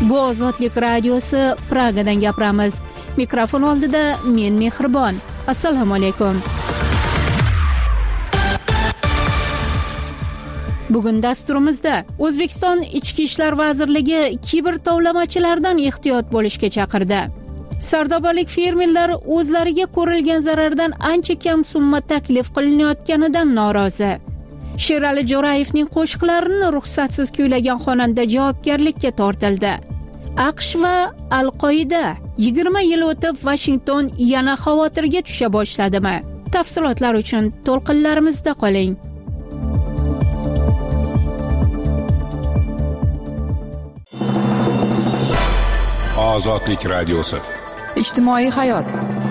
Bu Ozodlik radiosi, Pragadan gapiramiz. Mikrofon oldida men Mehribon. Assalomu alaykum. Bugun dasturimizda O'zbekiston Ichki ishlar vazirligi kiber tovlamachilardan ehtiyot bo'lishga chaqirdi. Sardobalik fermerlar o'zlariga ko'rilgan zarardan ancha kam summa taklif qilinayotganidan norozi. Sherali Jo'rayevning qo'shiqlarini ruxsatsiz kuylagan xonanda javobgarlikka tortildi. AQSh va Al-Qoida 20 yil o'tib Washington yana xavotirga tusha boshladimi? Tafsilotlar uchun to'lqinlarimizda qoling. Ozodlik radiosi. Ijtimoiy hayot.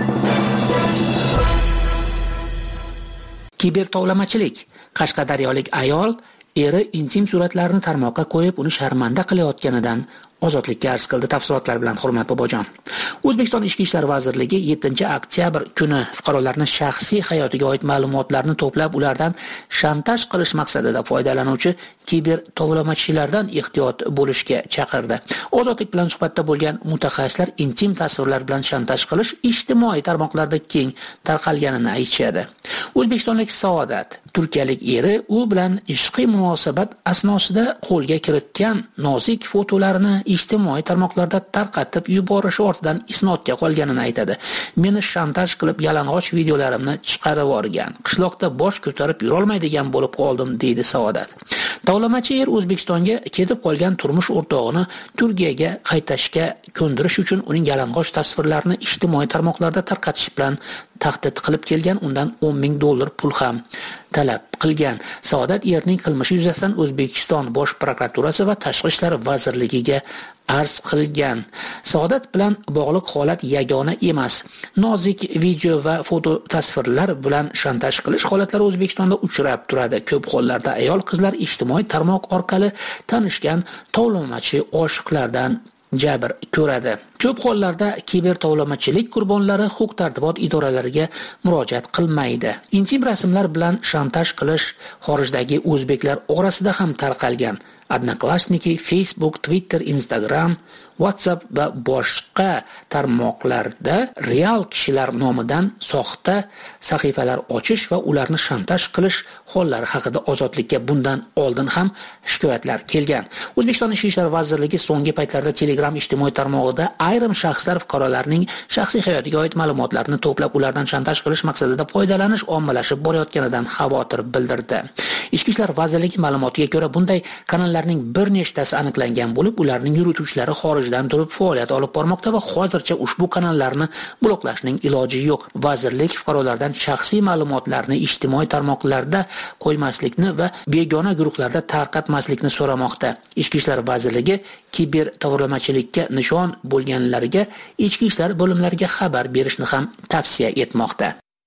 Kiber tovlamachilik. Qashqadaryolik ayol eri intim suratlarini tarmoqqa qo'yib, uni sharmanda qilayotganidan Ozodlikka arz qildi. Tafsilotlar bilan Hurmat Bobojon. O'zbekiston Ichki ishlar vazirligi 7-oktyabr kuni fuqarolarning shaxsiy hayotiga oid ma'lumotlarni to'plab, ulardan shantaj qilish maqsadida foydalanuvchi kiber tovlamachilardan ehtiyot bo'lishga chaqirdi. Ozodlik bilan suhbatda bo'lgan mutaxassislar intim tasvirlar bilan shantaj qilish ijtimoiy tarmoqlarda keng tarqalganini aytishadi. O'zbekistonlik Saodat turkiyalik eri u bilan ishqiy munosabat asnosida qo'lga kiritgan nozik fotolarini ijtimoiy tarmoqlarda tarqatib yuborish ortidan isnodga qolganini aytadi. Meni shantaj qilib yalang'och videolarimni chiqarib yuborgan. Qishloqda bosh ko'tarib yura olmaydigan bo'lib qoldim, deydi Saodat. Tovlamachi er O'zbekistonga ketib qolgan turmush o'rtog'ini Turkiyaga qaytashga ko'ndirish uchun uning yalang'och tasvirlarini ijtimoiy tarmoqlarda tarqatish bilan tahdid qilib kelgan, undan $10,000 pul ham talab qilgan. Saodat erning qilmishi yuzasidan O'zbekiston Bosh prokuraturasi va Tashqi ishlar vazirligiga arz qilgan. Saodat bilan bog'liq holat yagona emas. Nozik video va foto tasvirlar bilan shantaj qilish holatlari O'zbekistonda uchrab turadi. Ko'p hollarda ayol qizlar ijtimoiy tarmoq orqali tanishgan tovlamachi oshiqlardan jabr ko'radi. Ko'p hollarda kiber tovlamachilik qurbonlari huquq-tartibot idoralariga murojaat qilmaydi. Intim rasmlar bilan shantaj qilish xorijdagi o'zbeklar orasida ham tarqalgan. Odnoklassniki, Facebook, Twitter, Instagram, WhatsApp va boshqa tarmoqlarda real kishilar nomidan soxta sahifalar ochish va ularni shantaj qilish hollari haqida Ozodlikka bundan oldin ham shikoyatlar kelgan. O'zbekiston Ichki ishlar vazirligi so'nggi paytlarda Telegram ijtimoiy tarmog'ida ayrim shaxslar fuqarolarning shaxsiy hayotiga oid ma'lumotlarni to'plab, ulardan shantaj qilish maqsadida foydalanish ommalashib borayotganidan xavotir bildirdi. Ichki ishlar vazirligi ma'lumotiga ko'ra, bunday kanallarning bir nechtasi aniqlangan bo'lib, ularning yurituvchilari xorijdan turib faoliyat olib bormoqda va hozircha ushbu kanallarni bloklashning iloji yo'q. Vazirlik fuqarolardan shaxsiy ma'lumotlarni ijtimoiy tarmoqlarda qo'ymaslikni va begona guruhlarda tarqatmaslikni so'ramoqda. Ichki ishlar vazirligi kiber tovlamachilikka nishon bo'lganlarga ichki ishlar bo'limlariga xabar berishni ham tavsiya etmoqda.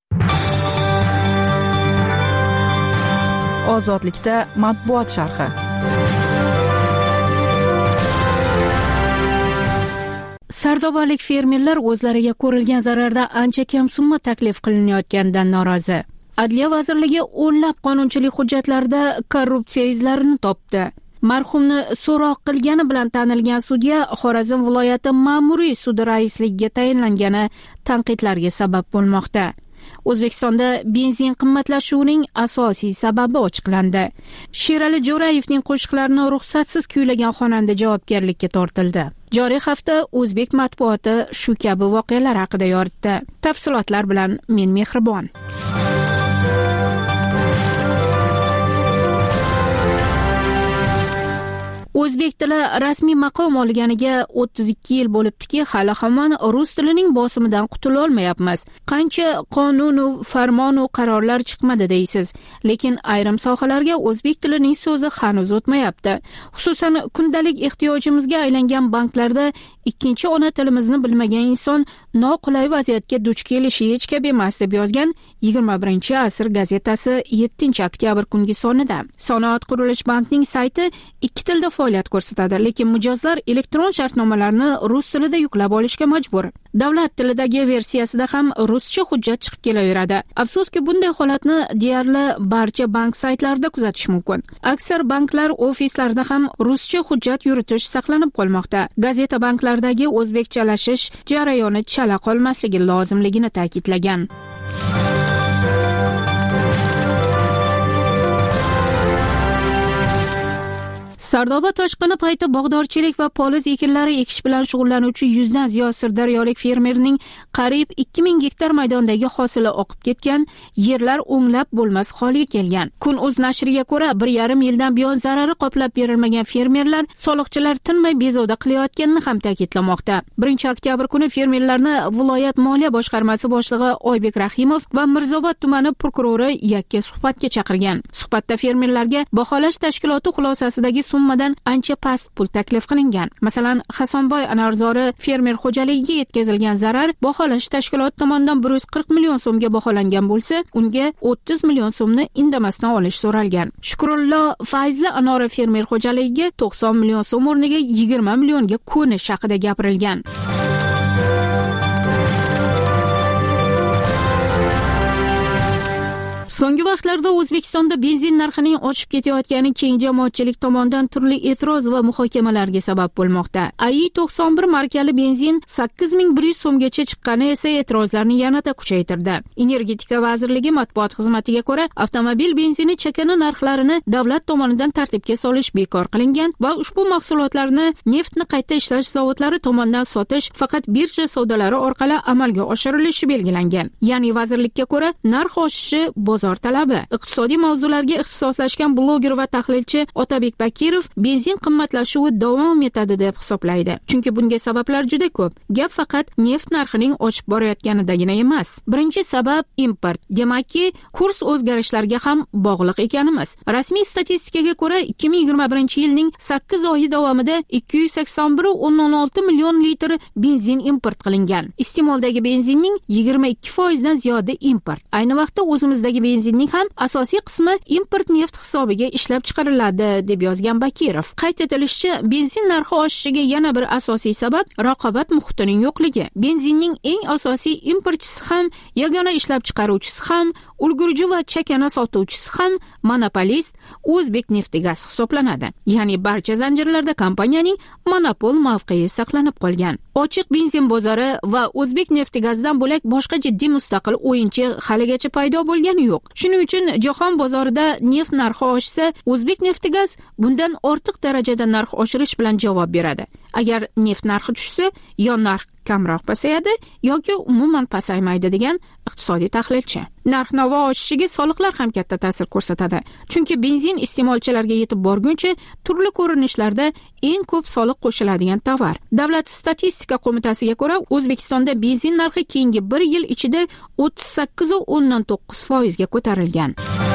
Ozodlikda matbuot sharhi. Sardobalik fermerlar o'zlariga ko'rilgan zararda ancha kam summa taklif qilinayotganidan norozi. Adliya vazirligi o'nlab qonunchilik hujjatlarida korrupsiya izlarini topdi. Marhumni so'roq qilgani bilan tanilgan sudya Xorazm viloyati ma'muriy sudi raisligiga tayinlangani tanqidlarga sabab bo'lmoqda. O'zbekistonda benzin qimmatlashuvining asosiy sababi ochiqlandi. Sherali Jo'rayevning qo'shiqlarini ruxsatsiz kuylagan xonanda javobgarlikka tortildi. Joriy hafta o'zbek matbuoti shu kabi voqealar haqida yoritdi. Tafsilotlar bilan men Mehribon. O'zbek tili rasmiy maqom olganiga 32 yil bo'libdiki, hali hamon rus tilining bosimidan qutula olmayapmiz. Qancha qonun va farmon va qarorlar chiqmadi deysiz, lekin ayrim sohalarga o'zbek tilining so'zi hanuz o'tmayapti. Xususan, kundalik ehtiyojimizga aylangan banklarda ikkinchi ona tilimizni bilmagan inson noqulay vaziyatga duch kelishi hech gap emas deb yozgan 21-asr gazetasi 7-oktyabr kungi sonida. Sanoat qurilish bankining sayti 2 tilda faoliyat ko'rsatadi, lekin mijozlar elektron shartnomalarni rus tilida yuklab olishga majbur. Davlat tilidagi versiyasida ham ruscha hujjat chiqib kelaveradi. Afsuski, bunday holatni deyarli barcha bank saytlarida kuzatish mumkin. Aksar banklar ofislarida ham ruscha hujjat yuritish saqlanib qolmoqda. Gazeta banklardagi o'zbekchalashish jarayoni chala qolmasligi lozimligini ta'kidlagan. Sardoba toshqini payti bog'dorchilik va poliz ekinlari ekish bilan shug'ullanuvchi 100 dan ziyod sirdaryolik fermerning qariyb 2000 gektar maydondagi hosili oqib ketgan, yerlar o'nglab bo'lmas holga kelgan. Kun.uz nashriga ko'ra, 1,5 yildan buyon zarari qoplab berilmagan fermerlar soliqchilar tinmay bezovta qilayotganini ham ta'kidlamoqda. 1-oktyabr kuni fermerlarni viloyat moliya boshqarmasi boshlig'i Oybek Rahimov va Mirzobod tumani prokurori yakka suhbatga chaqirgan. Suhbatda fermerlarga baholash tashkiloti xulosasidagi summadan ancha past pul taklif qilingan. Masalan, Hasonboy Anorzori fermer xo'jaligiga yetkazilgan zarar baholash tashkiloti tomonidan 140 million so'mga baholangan bo'lsa, unga 30 million so'mni indamasdan olish so'ralgan. Shukrullo Fayzli Anora fermer xo'jaligiga 90 million so'm o'rniga 20 millionga ko'nish haqida gapirilgan. So'nggi vaqtlarda O'zbekistonda benzin narxining oshib ketayotgani keng jamoatchilik tomonidan turli e'tiroz va muhokamalarga sabab bo'lmoqda. AI91 markali benzin 8100 so'mgacha chiqqani esa e'tirozlarni yanada kuchaytirdi. Energetika vazirligi matbuot xizmatiga ko'ra, avtomobil benzini chakana narxlarini davlat tomonidan tartibga solish bekor qilingan va ushbu mahsulotlarni neftni qayta ishlash zavodlari tomonidan sotish faqat birja savdolari orqali amalga oshirilishi belgilangan. Ya'ni vazirlikka ko'ra, narx oshishi bozor talabi. Iqtisodiy mavzularga ixtisoslashgan bloger va tahlilchi Otabek Bakirov benzin qimmatlashuvi davom etadi deb hisoblaydi. Chunki bunga sabablar juda ko'p. Gap faqat neft narxining oshib borayotganidagina emas. Birinchi sabab import. Demakki, kurs o'zgarishlariga ham bog'liq ekanimiz. Rasmiy statistikaga ko'ra, 2021-yilning 8 oyi davomida 281.16 million litr benzin import qilingan. Iste'moldagi benzinning 22% dan ziyodi import. Ayni vaqtda o'zimizdagi benzinning ham asosiy qismi import neft hisobiga ishlab chiqariladi, deb yozgan Bakirov. Qayd etilishicha, benzin narxi oshishiga yana bir asosiy sabab raqobat muhitining yo'qligi. Benzinning eng asosiy importchisi ham, yagona ishlab chiqaruvchisi ham, ulgurji va chakana sotuvchisi ham monopolist O'zbekneftgaz hisoblanadi. Ya'ni barcha zanjirlarda kompaniyaning monopol mavqei saqlanib qolgan. Ochiq benzin bozori va O'zbekneftgazdan bo'lak boshqa jiddiy mustaqil o'yinchi haligacha paydo bo'lgani yo'q. Shuning uchun jahon bozorida neft narxi oshsa, O'zbekneftgaz bundan ortiq darajada narx oshirish bilan javob beradi. Agar neft narxi tushsa, yo narx kamroq pasayadi yoki umuman pasaymaydi, degan iqtisodiy tahlilchi. Narx-navo oshishiga soliqlar ham katta ta'sir ko'rsatadi. Chunki benzin iste'molchilarga yetib borguncha turli ko'rinishlarda eng ko'p soliq qo'shiladigan tovar. Davlat statistika qo'mitasiga ko'ra, O'zbekistonda benzin narxi keyingi 1 yil ichida 38.9% ga ko'tarilgan.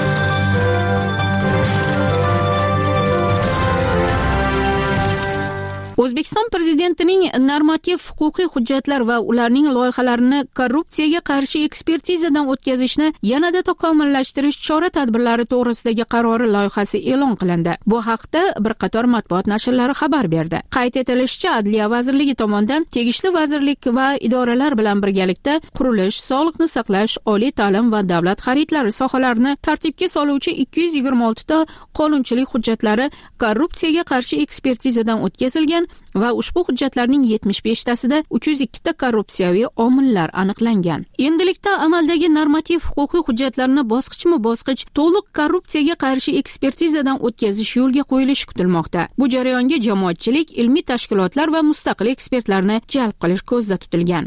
O'zbekiston prezidentining normativ-huquqiy hujjatlar va ularning loyihalarini korrupsiyaga qarshi ekspertizadan o'tkazishni yanada takomillashtirish chora-tadbirlari to'g'risidagi qarori loyihasi e'lon qilindi. Bu haqda bir qator matbuot nashrlari xabar berdi. Qayd etilishicha, Adliya vazirligi tomonidan tegishli vazirlik va idoralar bilan birgalikda qurilish, sog'liqni saqlash, oliy ta'lim va davlat xaridlari sohalarini tartibga soluvchi 226 ta qonunchilik hujjatlari korrupsiyaga qarshi ekspertizadan o'tkazilgan va ushbu hujjatlarning 75 tasida 302 ta korrupsiyaviy omillar aniqlangan. Endilikda amaldagi normativ-huquqiy hujjatlarni bosqichma-bosqich to'liq korrupsiyaga qarshi ekspertizadan o'tkazish yo'lga qo'yilishi kutilmoqda. Bu jarayonga jamoatchilik, ilmiy tashkilotlar va mustaqil ekspertlarni jalb qilish ko'zda tutilgan.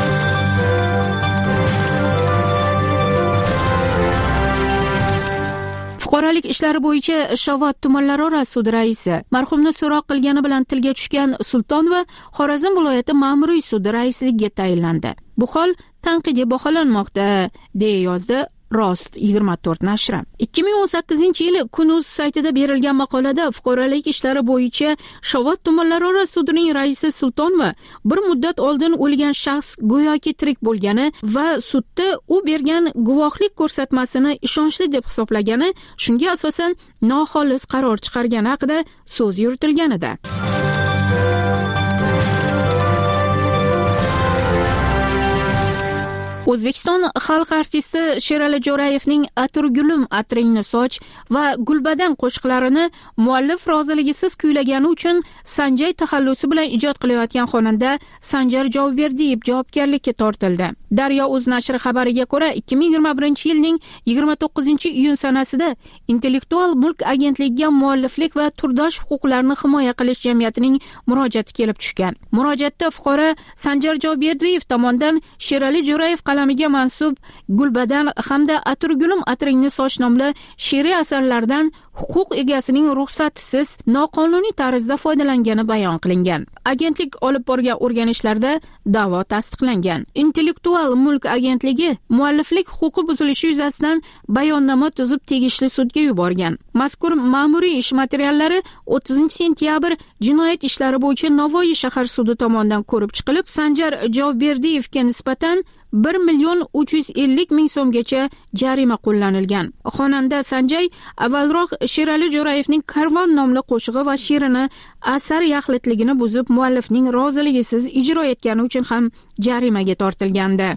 Fuqarolik ishlari bo'yicha Shovot tumanlararo sudi raisi, marhumni so'roq qilgani bilan tilga tushgan Sulton va Xorazm viloyati ma'muriy sudi raisligiga tayinlandi. Bu hol tanqidiy baholanmoqda, deya yozdi Rost 24 nashri. 2018-yil Kun.uz saytida berilgan maqolada fuqarolik ishlari bo'yicha Shovot tumanlararo sudining raisi Sultonova bir muddat oldin o'lgan shaxs go'yoki tirik bo'lgani va sudda u bergan guvohlik ko'rsatmasini ishonchli deb hisoblagani, shunga asosan noxolis qaror chiqargani haqida so'z yuritilganida. O'zbekiston xalq artisti Sherali Jo'rayevning Atirgulim atringni soch va Gulbadan qo'shiqlarini muallif roziligisiz kuylagani uchun Sanjay taxallusi bilan ijod qilayotgan xonanda Sanjar Javobberdiyev javobgarlikka tortildi. Daryo.uz nashri xabariga ko'ra, 2021-yilning 29-iyun sanasida Intellektual mulk agentligiga mualliflik va turdosh huquqlarini himoya qilish jamiyatining murojaati kelib tushgan. Murojaatda fuqaro Sanjar Javobberdiyev tomonidan Sherali Jo'rayev qalamiga mansub Gulbadan hamda Atirgulim atringni soch nomli she'riy asarlardan huquq egasining ruxsatisiz noqonuniy tarzda foydalangani bayon qilingan. Agentlik olib borgan o'rganishlarda da'vo tasdiqlangan. Intellektual mulk agentligi mualliflik huquqi buzilishi yuzasidan bayonnoma tuzib tegishli sudga yuborgan. Mazkur ma'muriy ish materiallari 30-sentyabr jinoyat ishlari bo'yicha Navoiy shahar sudi tomonidan ko'rib chiqilib, Sanjar Javoberdiyevga nisbatan 1,350,000 so'mgacha jarima qo'llanilgan. Xonanda Sanjay avvalroq Sherali Jo'rayevning Karvon nomli qo'shig'i va she'rini asar yaxlitligini buzib, muallifning roziligisiz ijro etgani uchun ham jarimaga tortilgandi.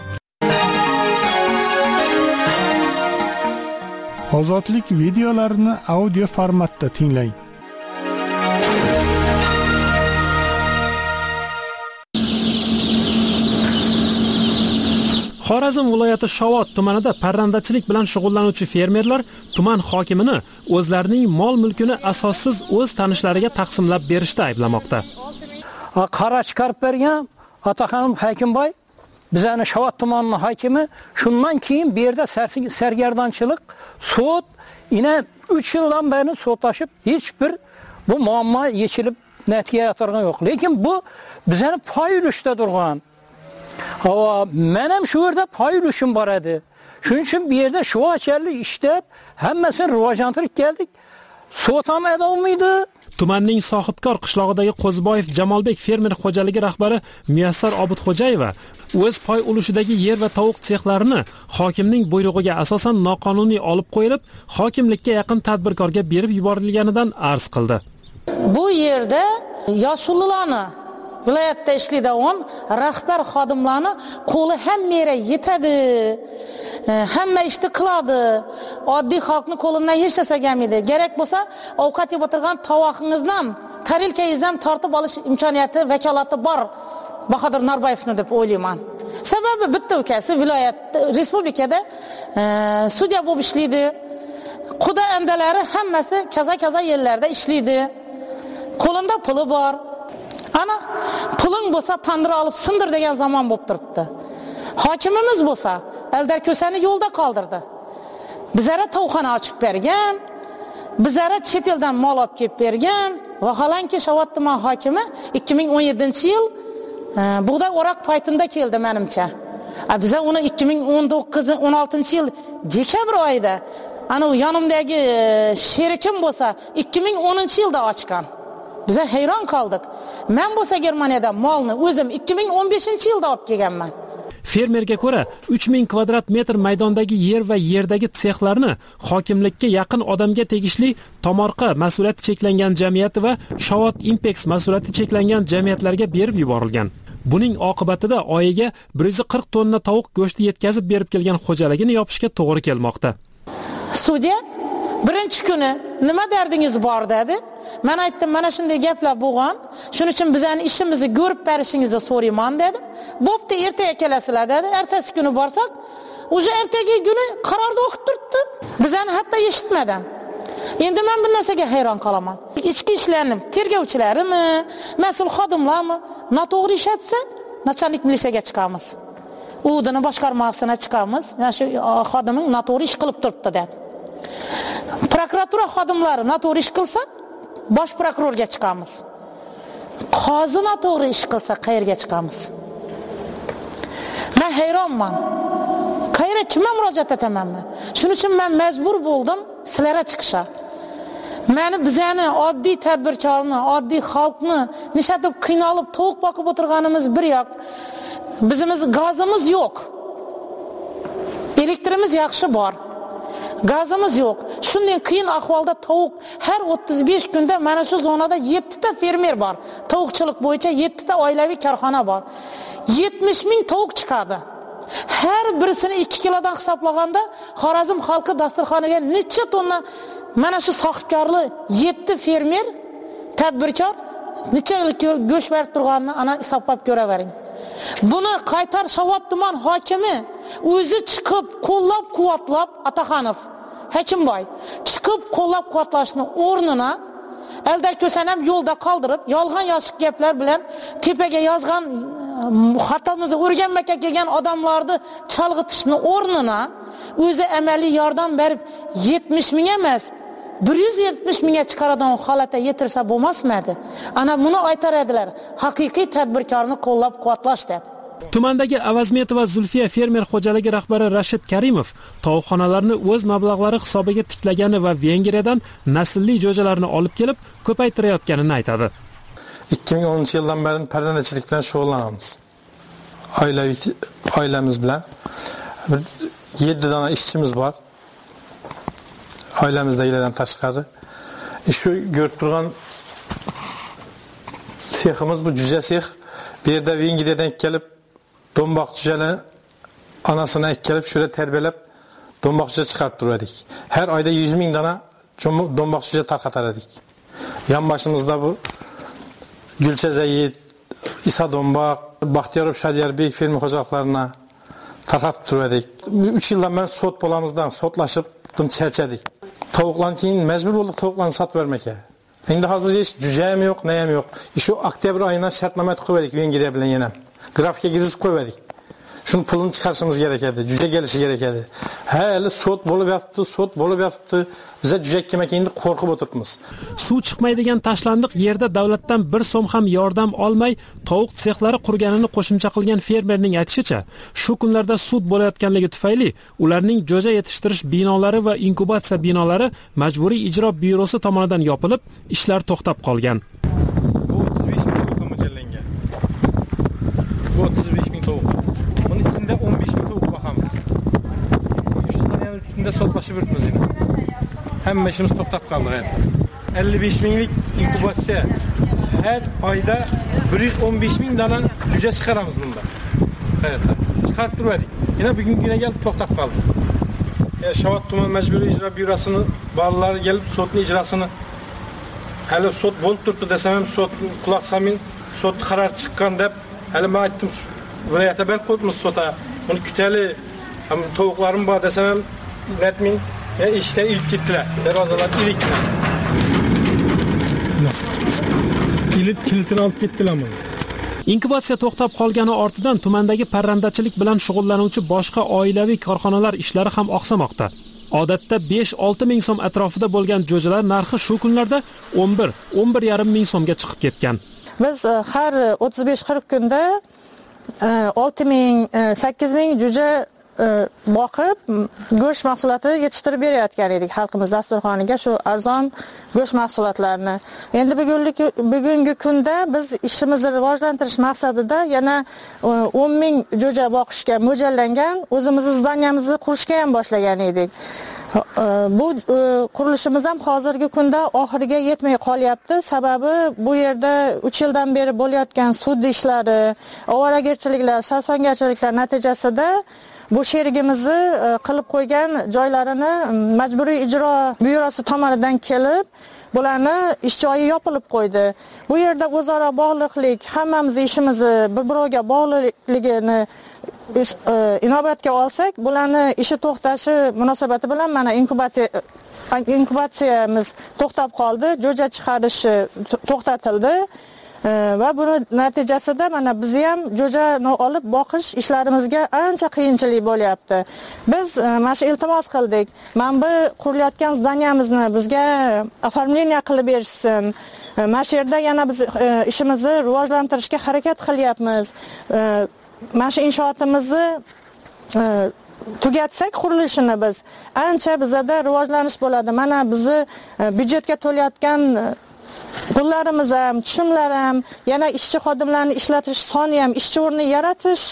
Ozodlik videolarini audio formatda tinglang. Xorazm viloyati Shovot tumanida parrandachilik bilan shug'ullanuvchi fermerlar tuman hokimini o'zlarining mol-mulkini asossiz o'z tanishlariga taqsimlab berishda ayblamoqda. Qara chiqarib bergan Ataxonim Hakimboy, bizning Shovot tumanining hokimi, shundan keyin bu yerda sargardonchilik, sud, ina 3 yildan beri sudlashib, hech bir bu muammo yechilib natijaga yetgan yo'q. Lekin bu bizning pay ulushda turgan. Menem şu yerde pay ulushim bor edi. Shuning uchun bu yerda shuvacherlik ishlab, hammasini rivojlantirib keldik. Sud ham edolmaydi. Tumanning Sohibkor qishlog'idagi Qo'ziboyev Jamolbek fermer xo'jaligi rahbari Muyassar Obidxo'jayeva o'z pay ulushidagi yer va tovuq sexlarini hokimning buyrug'iga asosan noqonuniy olib qo'yilib, hokimlikka yaqin tadbirkorga berib yuborilganidan arz qildi. Bu yerda yoshullarni viloyatda ishlaydigan rahbar xodimlarni qo'li hamma yerga yetadi. Hamma ishni qiladi. Oddiy xalqning qo'lidan hech narsa kelmaydi. Kerak bo'lsa, ovqat yeb o'tirgan tovoqingizdan, tarilkangizdan tortib olish imkoniyati, vakolati bor Bahodir Norboyevni deb o'ylayman. Sababi bitta ukasi viloyat respublikada sudya bo'lib ishlaydi. Quda andalari hammasi kaza yerlarda ishlaydi. Qo'linda puli bor. Ana puling bo'lsa tandir olib sindir degan zamon bo'lib turibdi. Hokimimiz bo'lsa Eldar Ko'sani yo'lda qoldirdi. Bizlara tovuqxona ochib bergan, bizlara chet eldan mol olib kelib bergan. Vaholanki Shovot tuman hokimi 2017-yil bug'doy o'roq paytida keldi menimcha. Biza uni 2016-yil dekabr oyida ana u yonimdagi sherikim bo'lsa 2010-yilda ochgan. Bize hayron qoldik. Men bo'lsa Germaniyadan molni o'zim 2015-yilda olib kelganman. Fermerga ko'ra 3000 kvadrat metr maydondagi yer va yerdagi sexlarni hokimlikka yaqin odamga tegishli Tomorqa mas'uliyati cheklangan jamiyati va Shovot Impex mas'uliyati cheklangan jamiyatlarga berib yuborilgan. Buning oqibatida oyiga 140 tonna tovuq go'shti yetkazib berib kelgan xo'jaligini yopishga to'g'ri kelmoqda. Sudya birinchi kuni nima dardingiz bor dedi. Men aytdim, mana shunday gaplar bo'lgan. Shuning uchun bizning ishimizni ko'rib berishingizni so'rayman dedim. Bo'pti, ertaga kelasizlar dedi. Ertasi kuni borsak, o'sha ertagi kuni qarorda o'qib turibdi. Bizani hatto eshitmadim. Endi men bu narsaga hayron qolaman. Ichki ishlarni tergovchilarimi, mas'ul xodimlarmi noto'g'ri ish etsa, nachalnik militsiyaga chiqamiz. Udini boshqarmasiga chiqamiz. Mana shu xodiming noto'g'ri ish qilib turibdi deb. Prokuratura xodimlari noto'g'ri ish qilsa, bosh prokurorga chiqamiz. Qozi noto'g'ri ish qilsa, qayerga chiqamiz? Men hayronman. Qayerga kimga murojaat etamanmi? Shuning uchun men majbur bo'ldim sizlarga chiqishga. Meni bizani oddiy tadbirkorni, oddiy xalqni nishatib qiynalib tovuq boqib o'tirganimiz bir yoq. Bizimiz gazimiz yo'q. Elektrimiz yaxshi bor. Gazimiz yo'q. Shunday qiyin ahvolda tovuq har 35 kunda mana shu zonada 7 ta fermer bor. Tovuqchilik bo'yicha 7 ta oilaviy korxona bor. 70 ming tovuq chiqadi. Her birisini 2 kilodan hisoblaganda Xorazm xalqi dasturxoniga necha tonna mana shu sohibkorli 7 fermer, tadbirkor necha go'sht berib turganini ana hisoblab ko'ravering. Buni Qaytar Shovot tuman hokimi o'zi chiqib qo'llab-quvvatlab Ataxonov, Hakimboy chiqib qo'llab-quvvatlashni o'rnina eldak ko'san ham yo'lda qoldirib, yolg'on yoshiq gaplar bilan tepaga yozgan xatomizni o'rganmakka kelgan odamlarni chalg'itishni o'rnina o'zi amaliy yordam berib 70 ming emas 170 mingga chiqaradigan holatga yetirsa bo'lmasmadi. Ana buni aytar edilar. Haqiqiy tadbirkorni qo'llab-quvvatlash deb. Tumandagi Avazmetova Zulfiya fermer xo'jaligi rahbari Rashid Karimov tovuqxonalarni o'z mablag'lari hisobiga tiklagani va Vengriyadan naslli jo'jalarni olib kelib ko'paytirayotganini aytadi. 2010-yildan beri parrandachilik bilan shug'ullanamiz. Oilamiz bilan 7 dona ishchimiz bor. Ailemizdekilerden tashqari. Şu görüp turgan seximiz bu cüce sex. Bir yerde Vengriyadan kelip dombaq cüceni anasına kelip şöyle terbiyelep dombaq cüce çıkartıp duruyorduk. Her ayda 100 bin tane dombaq cüce tarqatardık. Yan başımızda bu Gülçezeyit, İsa Dombaq, Baxtiyarov Şadiyarbek fermer hocalıklarına tarqatıp duruyorduk. 3 yıldan ben sot bolamızdan sotlaşıp çerçedik. Tavuklan keyin mecbur olduk tavuklarını sat vermeye. Şimdi hazır hiç cüceyim yok, neyim yok. Şu oktyabr ayına şartname koymadık Vengriya bilen yenem. Grafike gizli koymadık. Şunun pulunu çıkarışımız gerekirdi. Cüce gelişi gerekirdi. Hele sot bolup yatıptı. Bize cüce yemek indi korkup oturtmuz. Suv chiqmaydigan tashlandiq yerda davlatdan 1 so'm ham yordam olmay tovuq sexlari qurganini qo'shimcha qilgan fermerning aytishicha, shu kunlarda sud bo'layotganligi tufayli ularning jo'ja yetishtirish binolari va inkubatsiya binolari Majburiy ijro byurosi tomonidan yopilib, ishlar to'xtab qolgan. Bu 35 ming tovuqqa mo'ljallangan. Bu 35 ming tovuq. Bunun içinde 15 ming tovuq boqamiz. 300 tane üstünde sotlaşıp yurtmiz yine. Hem işimiz to'xtab qoldi hayatda. 55 minglik inkubatsiya. Her ayda 115 ming dana cüce çıkaramiz bunda. Hayatda. Çıkartıp durmadik. Yine bugün güne gelip to'xtab qoldi. Shovot tuman Majburiy ijro byurosini bolalar gelip sotun icrasını hele sot bo'lib turibdi desem ham sot quloq solmay sot qarar chiqqan deb hele men aytdim viloyatga ben qo'yibmiz sota. Buni kutali. Ham tovuqlarim bor desem ham netmin işte ilk gittiler. Derozalar iliktiler. Kilitini alıp gittiler bunu. Inkubatsiya to'xtab qolgani ortidan tumandagi parrandachilik bilan shug'ullanuvchi boshqa oilaviy korxonalar ishlari ham oqsamoqda. Odatda 5-6 ming so'm atrofida bo'lgan jo'jalar narxi shu kunlarda 11-11,5 ming so'mga chiqib ketgan. Biz har 35-40 kunda 6 ming, 8 ming jo'ja boqib go'sht mahsuloti yetishtirib berayotgan edik xalqimiz dasturxoniga shu arzon go'sht mahsulotlarini. Endi bugungi kunda biz ishimizni rivojlantirish maqsadida yana 10 ming jo'ja boqishga mo'ljallangan o'zimizning zdaniyamizni qurishga ham boshlagan edik. Bu qurilishimiz ham hozirgi kunda oxiriga yetmay qolyapti. Sababi bu yerda 3 yildan beri bo'layotgan sud ishlari, ovoragarchiliklar, sarsongarchiliklar natijasida bu sherigimizni qilib qo'ygan joylarini Majburiy ijro byurosi tomonidan kelib, bularni ish joyi yopilib qo'ydi. Bu yerda o'zaro bog'liqlik, hammamiz ishimizni bir-biriga bog'liqligini inobatga olsak, bularni ishi to'xtashi munosabati bilan mana inkubatsiyamiz to'xtab qoldi, jo'ja chiqarishi to'xtatildi. Va buni natijasida mana biz ham jo'jani olib boqish ishlarimizga ancha qiyinchilik bo'lyapti. Biz mana shu iltimos qildik. Mana bu qurilayotgan zdaniyamizni bizga оформление qilib berishsin. Mana shu yerda yana biz ishimizni rivojlantirishga harakat qilyapmiz. Mana shu inshootimizni tugatsak qurilishini biz ancha bizada rivojlanish bo'ladi. Mana bizni byudjetga to'layotgan pullarimiz ham, tushumlar ham, yana ishchi xodimlarni ishlatish soni ham, ishchi o'rni yaratish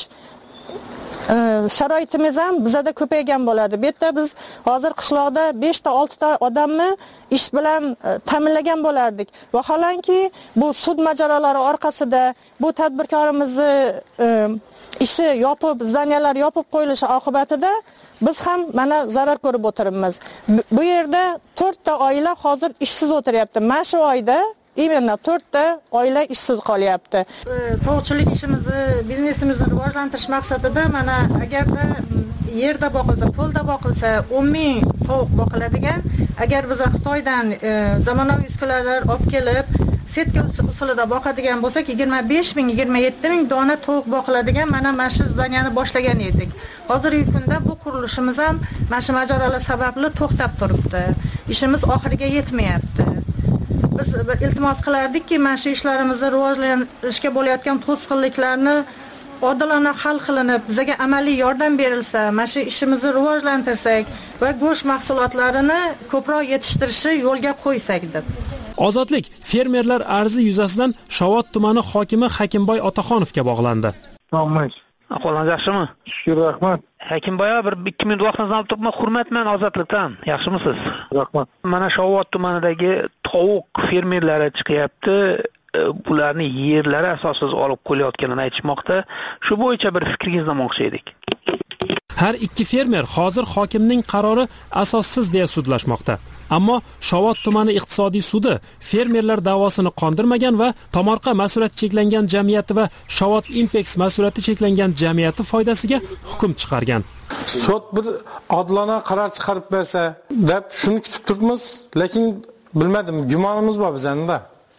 sharoitimiz ham bizada ko'paygan bo'ladi. Bu yerda biz hozir qishloqda 5 ta 6 ta odamni ish bilan ta'minlagan bo'lardik. Vaholanki bu sud mojarolari orqasida bu tadbirkorimizni ishi yopib, zdanyalar yopib qo'yilishi oqibatida biz ham mana zarar ko'rib o'tiribmiz. Bu yerda 4 ta oila hozir ishsiz o'tiryapti. Mana shu oyda imенно 4 ta oila ishsiz qolyapti. Tovuqchilik ishimizni, biznesimizni rivojlantirish maqsadida mana agarda yerda boqilsa, polda boqilsa 10 ming tovuq boqiladigan, agar biz Xitoydan zamonaviy uskunalar olib kelib setka usulida boqadigan bo'lsak 25 ming, 27 ming dona tovuq boqiladigan mana shu zdaniyani boshlagan edik. Hozirgi kunda bu qurilishimiz ham mana shu mojarolar sababli to'xtab turibdi. Ishimiz oxiriga yetmayapti. Biz iltimos qilardikki, mana shu ishlarimizni rivojlantirishga bo'layotgan to'sqinliklarni odilona hal qilinib, bizga amaliy yordam berilsa, mana shu ishimizni rivojlantirsak va go'sht mahsulotlarini ko'proq yetishtirishni yo'lga qo'ysak deb. Ozodlik fermerlar arzi yuzasidan Shovot tumani hokimi Hakimboy Otaxonovga bog'landi. Ahvolingiz yaxshimi? Shukr, rahmat. Hakimboy, bir 2 minut vaqtingizni olib turibman. Hurmatman Ozodlikdan. Yaxshimisiz? Rahmat. Mana Shovot tumanidagi tovuq fermerlari chiqyapti. Bularni yerlari asossiz olib qo'yayotganini aytishmoqda. Shu bo'yicha bir fikringizni olmoqchi edik. Har ikki fermer hozir hokimning qarori asossiz deya sudlashmoqda. Ammo Shovot tumani iqtisodiy sudi fermerlar da'vosini qondirmagan va tomorqa mas'uliyati cheklangan jamiyati va Shovot Impex mas'uliyati cheklangan jamiyati foydasiga hukm chiqargan. Sud bir adlana qaror chiqarib bersa deb shuni kutib turibmiz, lekin bilmadim, gumonimiz bor bizda.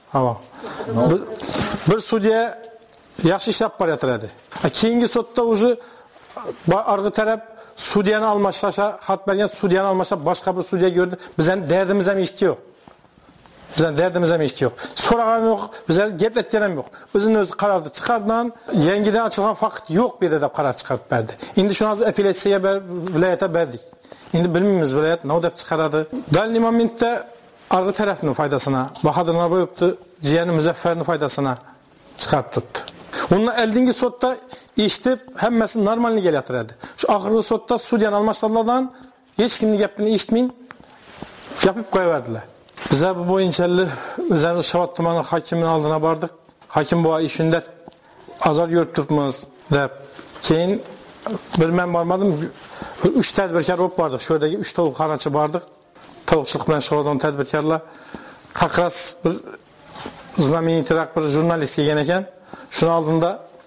Bir sudya yaxshi ishlab boryapti. Keyingi sudda o'zi arg'i taraf sudyani almashlashga xat bergan, sudyani almashlab boshqa bir sudya ko'rdi. Bizning dardimiz ham hech yo'q. Bizning dardimiz ham hech yo'q. So'ragan yo'q, bizlar gap aytgan ham yo'q. O'zining o'zi qarorni chiqargan, yangidan ochilgan fakt yo'q bu yerda deb qaror chiqarib berdi. Endi shuni hozir apellyatsiyaga viloyatga berdik. Endi bilmaymiz viloyat nima deb chiqaradi. Dalil momentda arg'i tarafning foydasina, Bahodir Naboyevni jiyani Muzaffarning foydasina chiqarib turibdi. Onun eldingi sudda eshitib, hammasi normalni kelatiradi. Shu oxirgi sudda sudyani almashtirganlardan hech kimning gapini eshitmay gapib qo'yverdilar. Bizlar bu bo'yicha o'zimiz Shovot tumani hokimining oldina bordik. Hokim bu ishunda azor yurib turibmiz deb. Keyin bilmem bormadim, 3 tadbirkor bo'lib bordik. Shu yerdagi 3 tovuqxonachi bordik. Tovuqchilik bilan shug'ullanuvchi tadbirkorlar. Qaqras bir znamenitrak bir jurnalist kelgan ekan. Şunun aldığında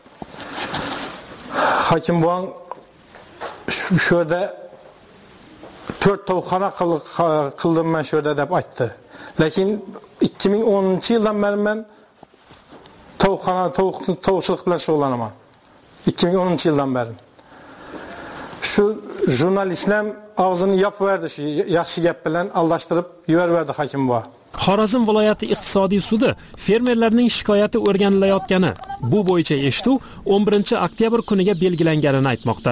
hakim bu an şöyle 4 tavukhana kıldım ben şöyle de aytdı. Lakin 2010 yıldan beri ben tavukçuluk bilen şoğlanamam. 2010 yıldan beri. Şu jurnalistler ağzını yapıverdi, şu yaxshi gap bilen aldaştırıp yuvarverdi hakim bu. Xorazm viloyati iqtisodiy sudi fermerlarning shikoyati o'rganilayotgani, bu bo'yicha eshituv 11-oktyabr kuniga belgilanganini aytmoqda.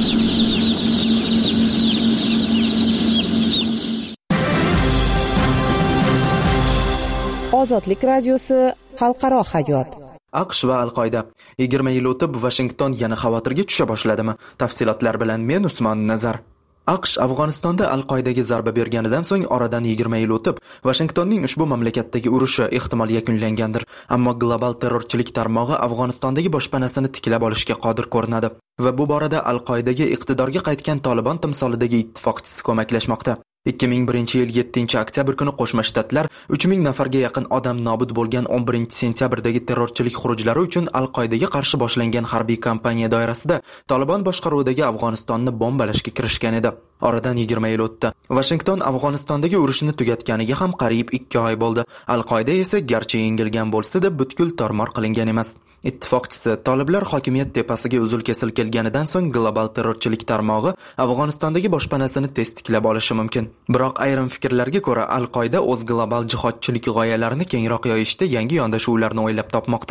Ozodlik radiosi xalqaro hayot. AQSh va Al-Qoida 20 yil o'tib Washington yana xavotirga tusha boshladimi? Tafsilotlar bilan men Usmon Nazar. AQSh Afg'onistonda Al-Qoidaga zarba berganidan so'ng oradan 20 yil o'tib, Washingtonning ushbu mamlakatdagi urushi ehtimol yakunlangandir. Ammo global terrorchilik tarmog'i Afg'onistondagi boshpanasini tiklab olishga qodir ko'rinadi va bu borada Al-Qoidaga iqtidorga qaytgan Taliban timsolidagi ittifoqchisi ko'maklashmoqda. 2001 yil 7-oktyabr kuni Qo'shma Shtatlar 3000 nafarga yaqin odam nobud bo'lgan 11-sentyabrdagi terrorchilik xurujlari uchun Al-Qoidaga qarshi boshlangan harbiy kampaniya doirasida Taliban boshqaruvidagi Afg'onistonni bombalashga kirishgan edi. Oradan 20 yil o'tdi. Washington Afg'onistondagi urushni tugatganiga ham qariyb 2 oy bo'ldi. Al-Qoida esa garchi yengilgan bo'lsa-da, butkul tormor qilingan emas. Ittifoqchisi Toliblar hokimiyat tepasiga uzil-kesil kelganidan so'ng global terrorchilik tarmog'i Afg'onistondagi boshpanasini tez tiklab olishi mumkin. Biroq ayrim fikrlarga ko'ra Al-Qoida o'z global jihodchilik g'oyalarini kengroq yoyishda yangi yondashuvlarni o'ylab topmoqda.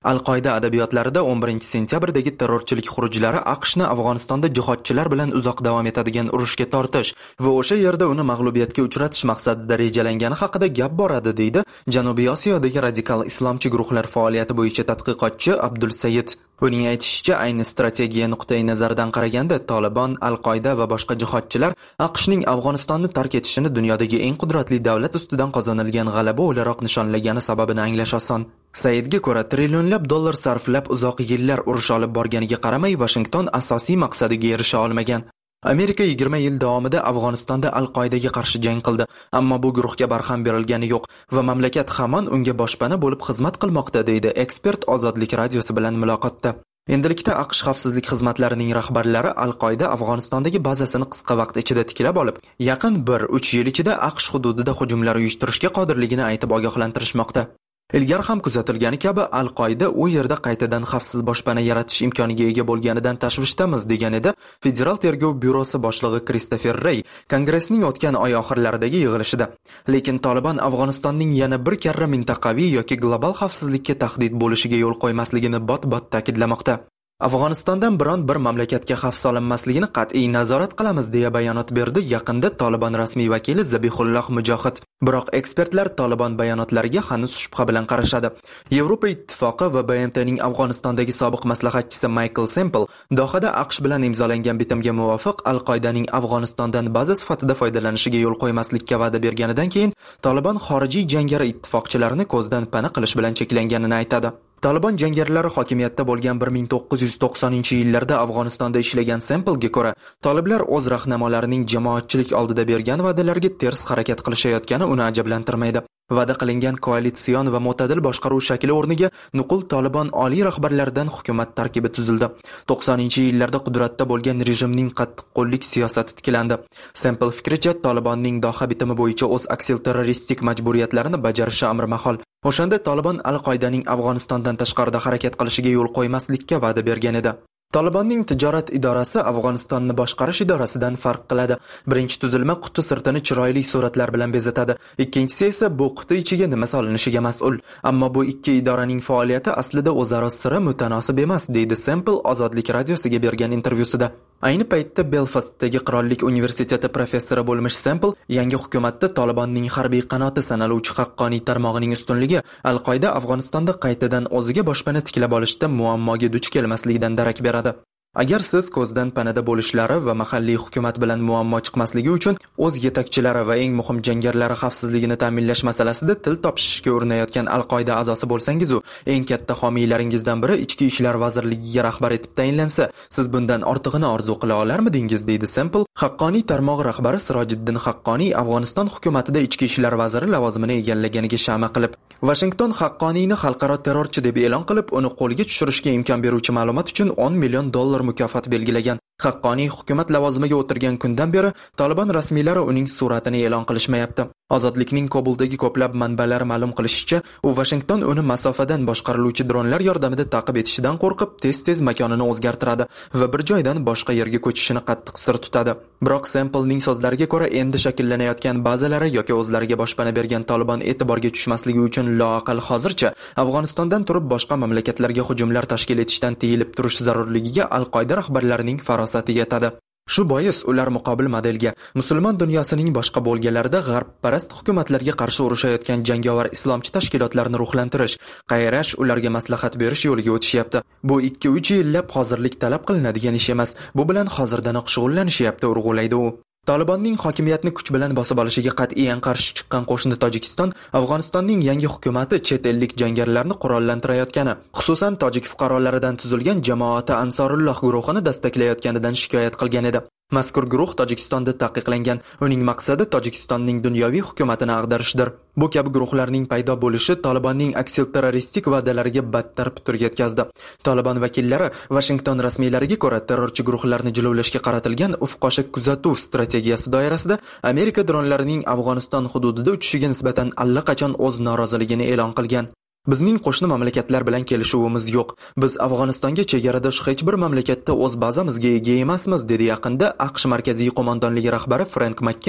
Al-Qoida adabiyotlarida 11-sentyabrdagi terrorchilik xurujlari AQShni Afg'onistonda jihodchilar bilan uzoq davom etadigan urushga tortish va o'sha yerda uni mag'lubiyatga uchratish maqsadida rejalangani haqida gap boradi, deydi Janubiy Osiyodagi radikal islomchi guruhlar faoliyati bo'yicha tadqiqotchi Abdul Sayid. Uning aytishicha, ayni strategiya nuqtai nazaridan qaraganda Tolibon, Al-Qoida va boshqa jihodchilar AQShning Afg'onistonni tark etishini dunyodagi eng qudratli davlat ustidan qozonilgan g'alaba o'laroq nishonlagani sababini anglash oson. Saidga ko'ra, trillionlab dollar sarflab uzoq yillar urush olib borganiga qaramay, Washington asosiy maqsadiga erisha olmagan. Amerika 20 yil davomida Afg'onistonda Al-Qoidaga qarshi jang qildi, ammo bu guruhga barham berilgani yo'q va mamlakat hamon unga boshpana bo'lib xizmat qilmoqda, deydi ekspert Ozodlik radiosi bilan muloqotda. Endilikda AQSh xavfsizlik xizmatlarining rahbarlari Al-Qoida Afg'onistondagi bazasini qisqa vaqt ichida tiklab olib, yaqin 1-3 yil ichida AQSh hududida hujumlar uyushtirishga qodirligini aytib ogohlantirishmoqda. Ilgari ham kuzatilgani kabi Al-Qoida u yerda qaytadan xavfsiz boshpana yaratish imkoniga ega bo'lganidan tashvishdamiz, degan edi Federal tergov byurosi boshlig'i Kristofer Rey Kongressning o'tgan oy oxirlaridagi yig'ilishida. Lekin Tolibon Afg'onistonning yana bir karra mintaqaviy yoki global xavfsizlikka tahdid bo'lishiga yo'l qo'ymasligini bot-bot ta'kidlamoqda. Afg'onistondan biron bir mamlakatga xavf solinmasligini qat'iy nazorat qilamiz deya bayonot berdi yaqinda Tolibon rasmiy vakili Zabihulloh Mujohid. Biroq ekspertlar Tolibon bayonotlariga hanuz shubha bilan qarashadi. Yevropa Ittifoqi va BMTning Afg'onistondagi sobiq maslahatchisi Michael Semple Dohada AQSh bilan imzolangan bitimga muvofiq Al-Qoidaning Afg'onistondan baza sifatida foydalanishiga yo'l qo'ymaslikka va'da berganidan keyin Tolibon xorijiy jangari ittifoqchilarni ko'zdan pana qilish bilan cheklanganini aytadi. Tolibon jangarilari hokimiyatda bo'lgan 1990-yillarda Afg'onistonda ishlagan Semple'ga ko'ra, toliblar o'z rahnamolarining jamoatchilik oldida bergan va'dalariga ters harakat qilishayotgani uni ajablantirmaydi. Va'da qilingan koalitsion va mo'tadil boshqaruv shakli o'rniga nuqul Tolibon oliy rahbarlaridan hukumat tarkibi tuzildi. 90-yillarda qudratda bo'lgan rejimning qattiqqo'llik siyosati tiklandi. Semple fikricha, Tolibonning Doha bitimi bo'yicha o'z aksilterroristik majburiyatlarini bajarishi amrimahol. O'shanda Tolibon Al-Qoidaning Afg'onistondan tashqarida harakat qilishiga yo'l qo'ymaslikka va'da bergan edi. Tolibonning tijorat idorasi Afg'onistonni boshqarish idorasidan farq qiladi. Birinchi tuzilma quti sirtini chiroyli suratlar bilan bezatadi. Ikkinchisi esa bu quti ichiga nima solinishiga mas'ul. Ammo bu ikki idoraning faoliyati aslida o'zaro sira mutanosib emas, deydi Semple Ozodlik radiosiga bergan intervyusida. Ayni paytda Belfastdagi Qirollik universiteti professori bo'lmish Semple yangi hukumatda Tolibonning harbiy qanoti sanaluvchi haqqoniy tarmog'ining ustunligi Al-Qoida Afg'onistonda qaytadan o'ziga boshpana tiklab olishda muammoga duch kelmasligidan darak beradi. Agar siz ko'zdan panada bo'lishlari va mahalliy hukumat bilan muammo chiqmasligi uchun o'z yetakchilari va eng muhim jangarilar xavfsizligini ta'minlash masalasida til topishishga urinayotgan Al-Qoida a'zosi bo'lsangiz, eng katta homiylaringizdan biri Ichki ishlar vazirligiga rahbar etib tayinlansa, siz bundan ortig'ini orzu qila olarmidingiz, deydi Semple. Haqqoniy tarmoq rahbari Sirojiddin Haqqoniy Afg'oniston hukumatida Ichki ishlar vaziri lavozimini egallaganiga shama qilib, Washington Haqqoniyni xalqaro terrorchi deb e'lon qilib, uni qo'lga tushirishga imkon beruvchi ma'lumot uchun $10 million mukofot belgilagan. Haqqoniy hukumat lavozimiga o'tirgan kundan beri Tolibon rasmiylari uning suratini e'lon qilishmayapti. Ozodlikning Kobuldagi ko'plab manbalar ma'lum qilishicha, u Washington uni masofadan boshqariluvchi dronlar yordamida ta'qib etishidan qo'rqib, tez-tez makonini o'zgartiradi va bir joydan boshqa yerga ko'chishini qattiq sir tutadi. Biroq Semple'ning so'zlariga ko'ra, endi shakllanayotgan bazalari yoki o'zlariga boshpana bergan Tolibon e'tiborga tushmasligi uchun loaqal hozircha Afg'onistondan turib boshqa mamlakatlarga hujumlar tashkil etishdan tiyilib turish zarurligiga Al-Qoida rahbarlarining farosati yetadi. Shu bois ular muqobil modelga musulmon dunyosining boshqa bo'lganlarida g'arbparast hukumatlarga qarshi urushayotgan jangovar islomchi tashkilotlarni ruhlantirish, qayrash, ularga maslahat berish yo'liga o'tishyapti. Bu 2-3 yillab hozirlik talab qilinadigan ish emas. Bu bilan hozirdanoq shug'ullanishyapti, urg'ulaydi u. Tolibonning hokimiyatni kuch bilan bosib olishiga qat'iyan qarshi chiqqan qo'shni Tojikiston Afg'onistonning yangi hukumatı chet ellik jangarilarni qurollantirayotgani, xususan tojik fuqarolaridan tuzilgan Jamoati Ansorulloh guruhini dastaklayotganidan shikoyat qilgan edi. Mazkur guruh Tojikistonda taqiqlangan. Uning maqsadi Tojikistonning dunyoviy hukumatini ag'darishdir. Bu kabi guruhlarning paydo bo'lishi Tolibonning aksilterroristik va'dalariga battar putur yetkazdi. Tolibon vakillari Washington rasmiylariga ko'ra terrorchi guruhlarni jilovlashga qaratilgan ufqoshi kuzatuv strategiyasi doirasida Amerika dronlarining Afg'oniston hududida uchishiga nisbatan allaqachon o'z noroziligini e'lon qilgan. Bizning qo'shni mamlakatlar bilan kelishuvimiz yo'q. Biz Afg'onistonga chegaradosh hech bir mamlakatda o'z bazamizga ega emasmiz, dedi yaqinda AQSh markaziy qo'mondonligi rahbari Frank Makkenzi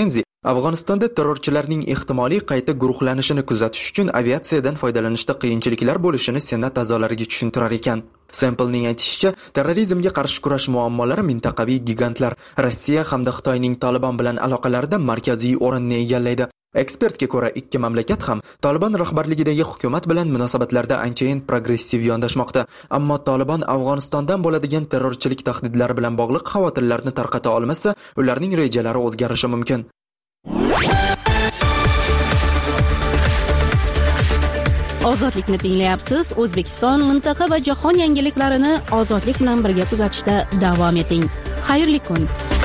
Afg'onistonda terrorchilarning ehtimoliy qayta guruhlanishini kuzatish uchun aviatsiyadan foydalanishda qiyinchiliklar bo'lishini Senat a'zolariga tushuntirar ekan. Samplening aytishicha, terrorizmga qarshi kurash muammolari mintaqaviy gigantlar Rossiya hamda Xitoyning Taliban bilan aloqalarida markaziy o'rinni egallaydi. Ekspertga ko'ra, ikki mamlakat ham Taliban rahbarligidagi hukumat bilan munosabatlarda anchayin progressiv yondashmoqda. Ammo Taliban Afg'onistondan bo'ladigan terrorchilik tahdidlari bilan bog'liq xavotirlarni tarqata olmasa, ularning rejalari o'zgarishi mumkin. Ozodlikni tinglayapsiz. O'zbekiston, mintaqa va jahon yangiliklarini ozodlik bilan birga kuzatishda davom eting. Xayrli kun.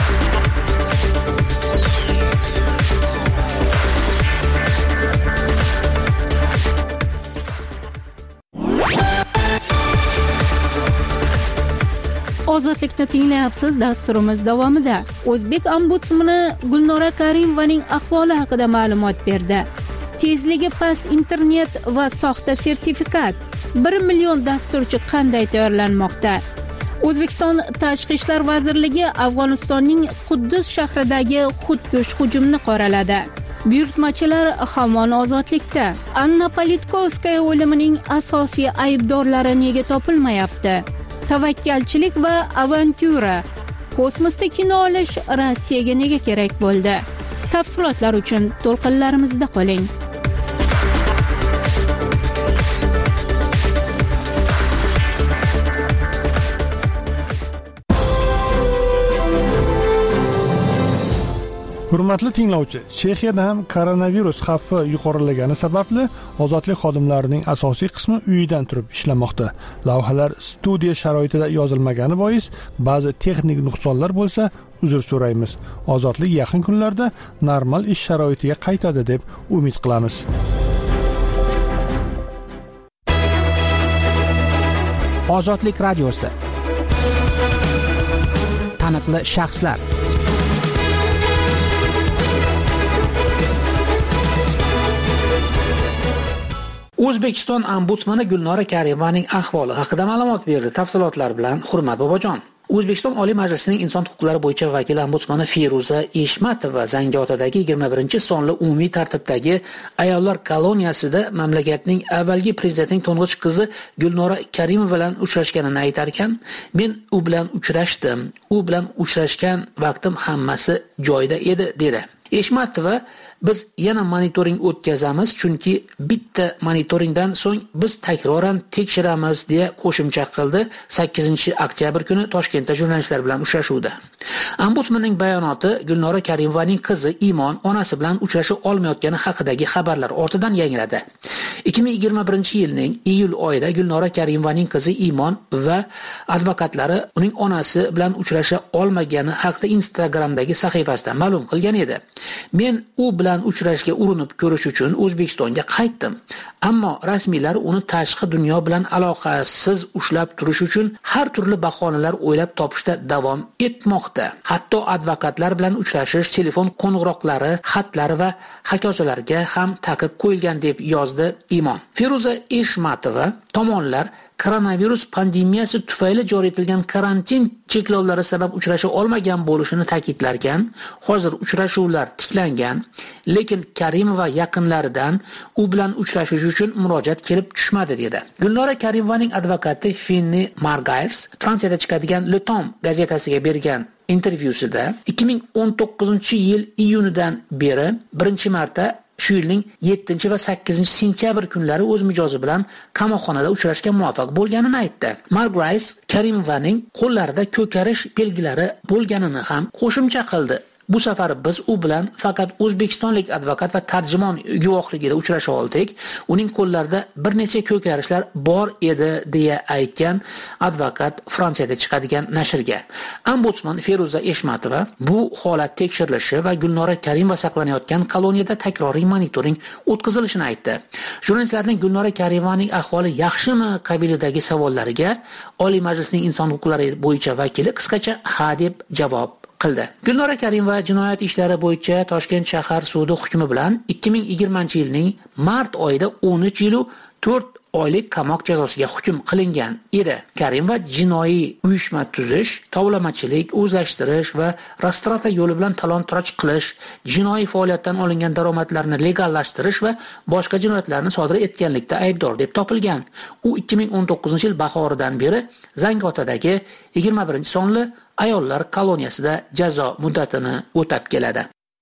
Ozodlikni tinglayapsiz. Dasturimiz davomida O'zbek ombudsmani Gulnora Karimovaning ahvoli haqida ma'lumot berdi. Tezligi past internet va soxta sertifikat. 1 million dasturchi qanday tayyorlanmoqda? O'zbekiston Tashqi ishlar vazirligi Afg'onistonning Quddus shahridagi xudkush hujumni qoraladi. Buyurtmachilar hamon ozodlikda. Anna Politkovskaya o'limining asosiy aybdorlari nega topilmayapti? Tavakkalchilik va avantyura. Kosmosda kino olish Rossiyaga nega kerak bo'ldi? Tafsilotlar uchun to'lqinlarimizda qoling. Hurmatli tinglovchi, Chexiyada ham koronavirus xavfi yuqorilagani sababli ozodlik xodimlarining asosiy qismi uyidan turib ishlamoqda. Lavhalar studiya sharoitida yozilmagani bois ba'zi texnik nuqsonlar bo'lsa, uzr so'raymiz. Ozodlik yaqin kunlarda normal ish sharoitiga qaytadi deb umid qilamiz. Ozodlik radiosi. Taniqli shaxslar. O'zbekiston ombudsmani Gulnora Karimovaning ahvoli haqida ma'lumot berdi. Tafsilotlar bilan Hurmat Bobojon. O'zbekiston Oliy Majlisining inson huquqlari bo'yicha vakil ombudsmani Feruza Eshmatova Zangiotadagi 21-sonli umumiy tartibdagi ayollar koloniyasida mamlakatning avvalgi prezidentining to'ng'ich qizi Gulnora Karimova bilan uchrashganini aytar ekan, men u bilan uchrashdim. U bilan uchrashgan vaqtim hammasi joyida edi, dedi. Eshmatova biz yana monitoring o'tkazamiz, chunki bitta monitoringdan so'ng biz takroran tekshiramiz deya qo'shimcha qildi 8-oktyabr kuni Toshkentda jurnalistlar bilan uchrashuvda. Ombudsmanning bayonoti Gulnora Karimovaning qizi Imon onasi bilan uchrashib olmayotgani haqidagi xabarlar ortidan yangradi. 2021-yilning iyul oyida Gulnora Karimovaning qizi Imon va advokatlari uning onasi bilan uchrasha olmagani haqida Instagramdagi sahifasida ma'lum qilgan edi. Men u bilan uchrashga urinib ko'rish uchun O'zbekistonga qaytdim. Ammo rasmiylar uni tashqi dunyo bilan aloqasiz ushlab turish uchun har turli bahonalar o'ylab topishda davom etmoqda. Hatto advokatlar bilan uchrashish, telefon qo'ng'iroqlari, xatlari va hikoyalarga ham taqiq qo'yilgan deb yozdi Imon. Feruza Eshmatova tomonlar koronavirus pandemiyasi tufayli joriy etilgan karantin cheklovlari sabab uchrasha olmagan bo'lishini ta'kidlarkan, hozir uchrashuvlar tiklangan, lekin Karimova yaqinlaridan u bilan uchrashish uchun murojaat kelib tushmadi dedi. Gulnora Karimovaning advokati Finni Margaers Fransiyada chiqadigan Le Temps gazetasiga bergan intervyusida 2019-yil iyunidan beri birinchi marta shu yilning 7 va 8-sentyabr kunlari o'z mijozi bilan qamoqxonada uchrashga muvaffaq bo'lganini aytdi. Margaret Karimovaning qo'llarida ko'karish belgilari bo'lganini ham qo'shimcha qildi. Bu safar biz u bilan faqat o'zbekistonlik advokat va tarjimon guvohligida uchrasha oldik. Uning qo'llarida bir necha ko'karishlar bor edi, deya aytgan advokat Fransiyada chiqadigan nashrga. Ombudsman Feruza Eshmatova bu holat tekshirilishi va Gulnora Karimova saqlanayotgan koloniyada takroriy monitoring o'tkazilishini aytdi. Jurnalistlarning Gulnora Karimovaning ahvoli yaxshimi qabilidagi savollariga Oliy Majlisning inson huquqlari bo'yicha vakili qisqacha ha deb javob qildi. Gulnora Karimova jinoyat ishlari bo'yicha Toshkent shahar sudi hukmi bilan 2020-yilning mart oyida 13 yil 4 oylik qamoq jazosiga hukm qilingan edi. Karimova jinoiy uyushma tuzish, tovlamachilik, o'zlashtirish va restoratsiya yo'li bilan talon-toroj qilish, jinoiy faoliyatdan olingan daromadlarni legallashtirish va boshqa jinoyatlarni sodir etganlikda aybdor deb topilgan. U 2019-yil bahoridan beri Zangiotadagi 21-sonli ayollar koloniyasida jazo muddatini o'tab keladi.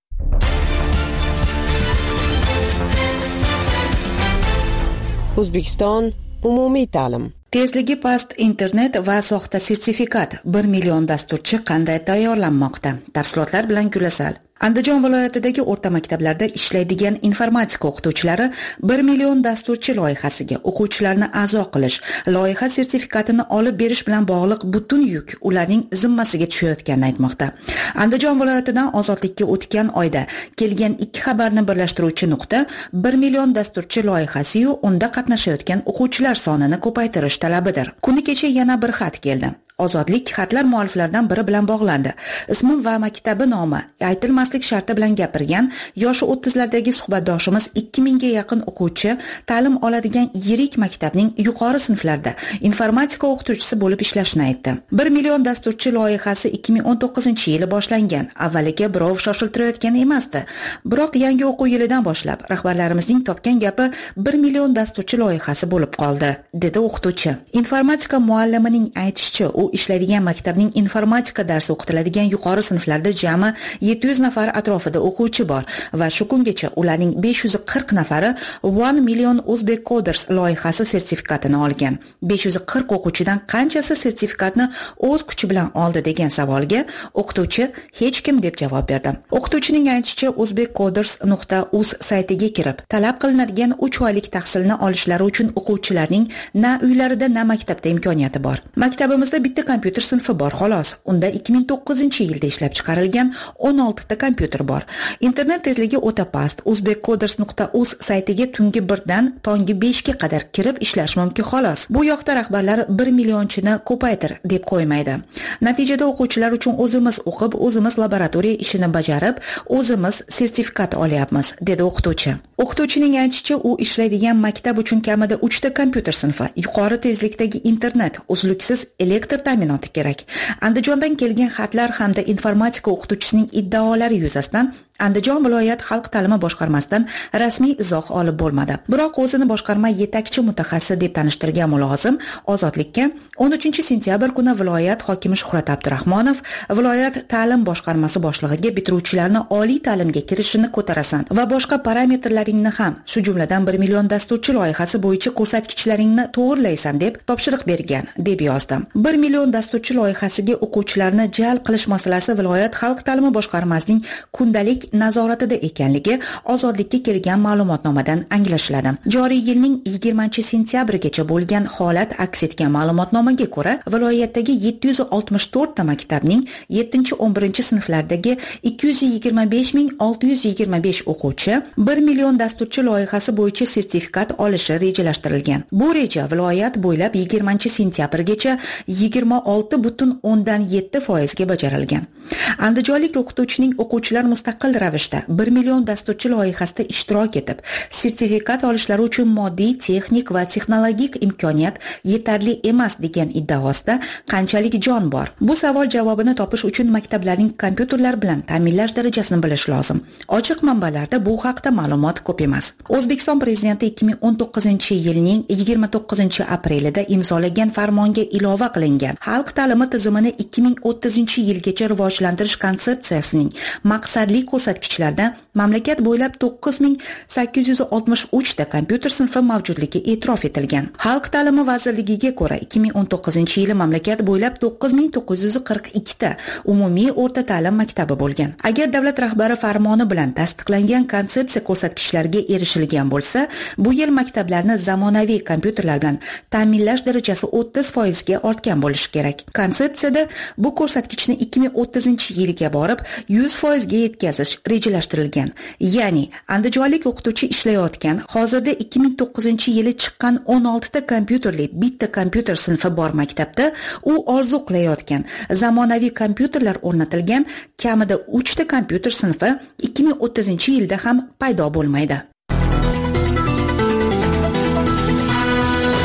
O'zbekiston umumiy ta'lim. Tezligi past internet va soxta sertifikat. 1 million dasturchi qanday tayyorlanmoqda? Tafsilotlar bilan Gulasal. Andijon viloyatidagi o'rta maktablarda ishlaydigan informatika o'qituvchilari 1 million dasturchi loyihasiga o'quvchilarni a'zo qilish, loyiha sertifikatini olib berish bilan bog'liq butun yuk ularning zimmasiga tushayotganini aytmoqda. Andijon viloyatidan Ozodlikka o'tgan oyda kelgan ikki xabarni birlashtiruvchi nuqta 1 million dasturchi loyihasi-yu unda qatnashayotgan o'quvchilar sonini ko'paytirish talabidir. Kuni kecha yana bir xat keldi. Ozodlik xatlar mualliflaridan biri bilan bog'landi. Ismim va maktabi nomi aytilmaslik sharti bilan gapirgan yoshi 30lardagi suhbatdoshimiz 2000 ga yaqin o'quvchi ta'lim oladigan yirik maktabning yuqori sinflarida informatika o'qituvchisi bo'lib ishlashini aytdi. 1 million dasturchi loyihasi 2019-yili boshlangan. Avvaliga birov shoshiltirayotgan emasdi. Biroq yangi o'quv yilidan boshlab rahbarlarimizning topgan gapi 1 million dasturchi loyihasi bo'lib qoldi, dedi o'qituvchi. Informatika muallimining aytishicha, u ishlaydigan maktabning informatika darsi o'qitiladigan yuqori sinflarda jami 700 nafar atrofida o'quvchi bor va shu kungacha ularning 540 nafari 1 million Uzbek Coders loyihasi sertifikatini olgan. 540 o'quvchidan qanchasi sertifikatni o'z kuchi bilan oldi degan savolga o'qituvchi hech kim deb javob berdi. O'qituvchining aytishicha, uzbekcoders.uz saytiga kirib, talab qilinadigan 3 oylik tahsilni olishlari uchun o'quvchilarning na uylarida, na maktabda imkoniyati bor. Maktabimizda bitta kompyuter sinfi bor xolos. Unda 2009-yilda ishlab chiqarilgan 16 ta kompyuter bor. Internet tezligi o'ta past. uzbekcoders.uz saytiga tungi 1 dan tongi 5 ga qadar kirib ishlash mumkin xolos. Bu yoqda rahbarlar 1 millionchini ko'paytir deb qo'ymaydi. Natijada o'quvchilar uchun o'zimiz o'qib, o'zimiz laboratoriya ishini bajarib, o'zimiz sertifikat olyapmiz, dedi o'qituvchi. O'qituvchining aytishicha, u ishlaydigan maktab uchun kamida 3 ta kompyuter sinfi, yuqori tezlikdagi internet, uzluksiz elektr ta'minoti kerak. Andijondan kelgan xatlar hamda informatika o'qituvchisining iddaolari yuzasidan Andijon viloyat xalq ta'limi boshqarmasidan rasmiy izoh olib bo'lmadi. Biroq o'zini boshqarma yetakchi mutaxassisi deb tanishtirgan mulozim Ozodlikka 13-sentyabr kuni viloyat hokimi Shuhrat Abdurahmonov viloyat ta'lim boshqarmasi boshlig'iga bitiruvchilarni oliy ta'limga kirishini ko'tarasan va boshqa parametrlaringni ham, shu jumladan 1 million dasturchi loyihasi bo'yicha ko'rsatkichlaringni to'g'irlaysan deb topshiriq bergan, deb yozdi. 1 million dasturchi loyihasiga o'quvchilarni jalb qilish masalasi viloyat xalq ta'limi boshqarmasining kundalik nazoratida ekanligi Ozodlikka kelgan ma'lumotnomadan anglashiladi. Joriy yilning 20-sentyabrigacha bo'lgan holat aks etgan ma'lumotnomaga ko'ra, viloyatdagi 764 ta maktabning 7-11 sinflardagi 225.625 o'quvchi 1 million dasturchi loyihasi bo'yicha sertifikat olishi rejalashtirilgan. Bu reja viloyat bo'ylab 20-sentyabrgacha 26.7% ga bajarilgan. Andijonlik o'qituvchining o'quvchilar mustaqil ravishda 1 million dasturchi loyihasida ishtirok etib, sertifikat olishlari uchun moddiy, texnik va texnologik imkoniyat yetarli emas degan iddaosida qanchalik jon bor? Bu savol javobini topish uchun maktablarning kompyuterlar bilan ta'minlash darajasini bilish lozim. Ochiq manbalarda bu haqda ma'lumot ko'p emas. O'zbekiston prezidenti 2019-yilning 29-aprelida imzolagan farmonga ilova qilingan xalq ta'limi tizimini 2030-yilgacha rivojlantirish konsepsiyasining maqsadli ko'rsatkichlarda mamlakat bo'ylab 9863 ta kompyuter sinfi mavjudligi e'tirof etilgan. Xalq ta'limi vazirligiga ko'ra 2019-yili mamlakat bo'ylab 9942 ta umumiy o'rta ta'lim maktabi bo'lgan. Agar davlat rahbari farmoni bilan tasdiqlangan konsepsiya ko'rsatkichlariga erishilgan bo'lsa, bu yil maktablarni zamonaviy kompyuterlar bilan ta'minlash darajasi 30% ga ortgan bo'lishi kerak. Konsepsiyada bu ko'rsatkichni 2030-yilga borib 100% ga yetkazish rejalashtirilgan. Ya'ni andijonlik o'qituvchi ishlayotgan, hozirda 2009-yili chiqqan 16 ta kompyuterli bitta kompyuter sinfi bor maktabda u orzu qilayotgan zamonaviy kompyuterlar o'rnatilgan kamida 3 ta kompyuter sinfi 2030-yilda ham paydo bo'lmaydi.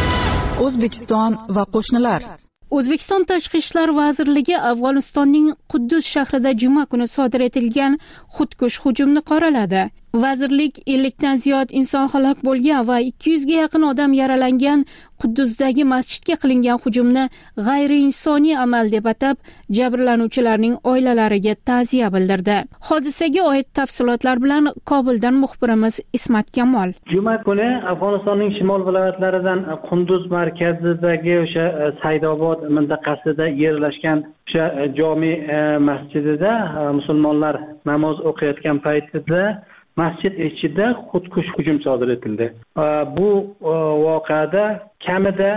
O'zbekiston va qo'shnilar. O'zbekiston Tashqi ishlar vazirligi Afg'onistonning Quddus shahrida juma kuni sodir etilgan xudkush hujumni qoraladi. Vazirlik 50 dan ziyod inson halok bo'lgan va 200 ga yaqin odam yaralangan Quddusdagi masjidga qilingan hujumni g'ayriinsoniy amal deb atab, jabrlanuvchilarning oilalariga ta'ziya bildirdi. Hodisaga oid tafsilotlar bilan Kobuldan muxbirimiz Ismat Kamol. Juma kuni Afg'onistonning shimol viloyatlaridan Qunduz markazidagi o'sha Saydobod mintaqasida yerlashgan o'sha jome masjidida musulmonlar namoz o'qiyotgan paytida masjid ichida xudkush hujum sodir etildi. Bu voqeada kamida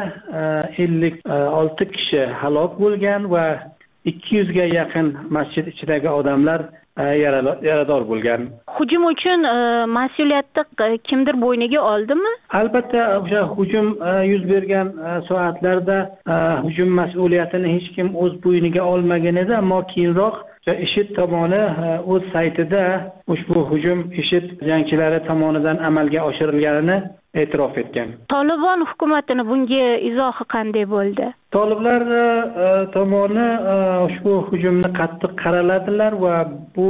56 kishi halok bo'lgan va 200 ga yaqin masjid ichidagi odamlar yarador bo'lgan. Hujum uchun mas'uliyatni kimdir bo'yniga oldimi? Albatta, o'sha hujum yuz bergan soatlarda hujum mas'uliyatini hech kim o'z bo'yniga olmagan edi, ammo keyinroq IShID tomoni o'z saytida ushbu hujum IShID jangchilari tomonidan amalga oshirilganini e'tirof etgan. Tolibon hukumatini bunga izohi qanday bo'ldi? Toliblar tomoni ushbu hujumni qattiq qaraladilar va bu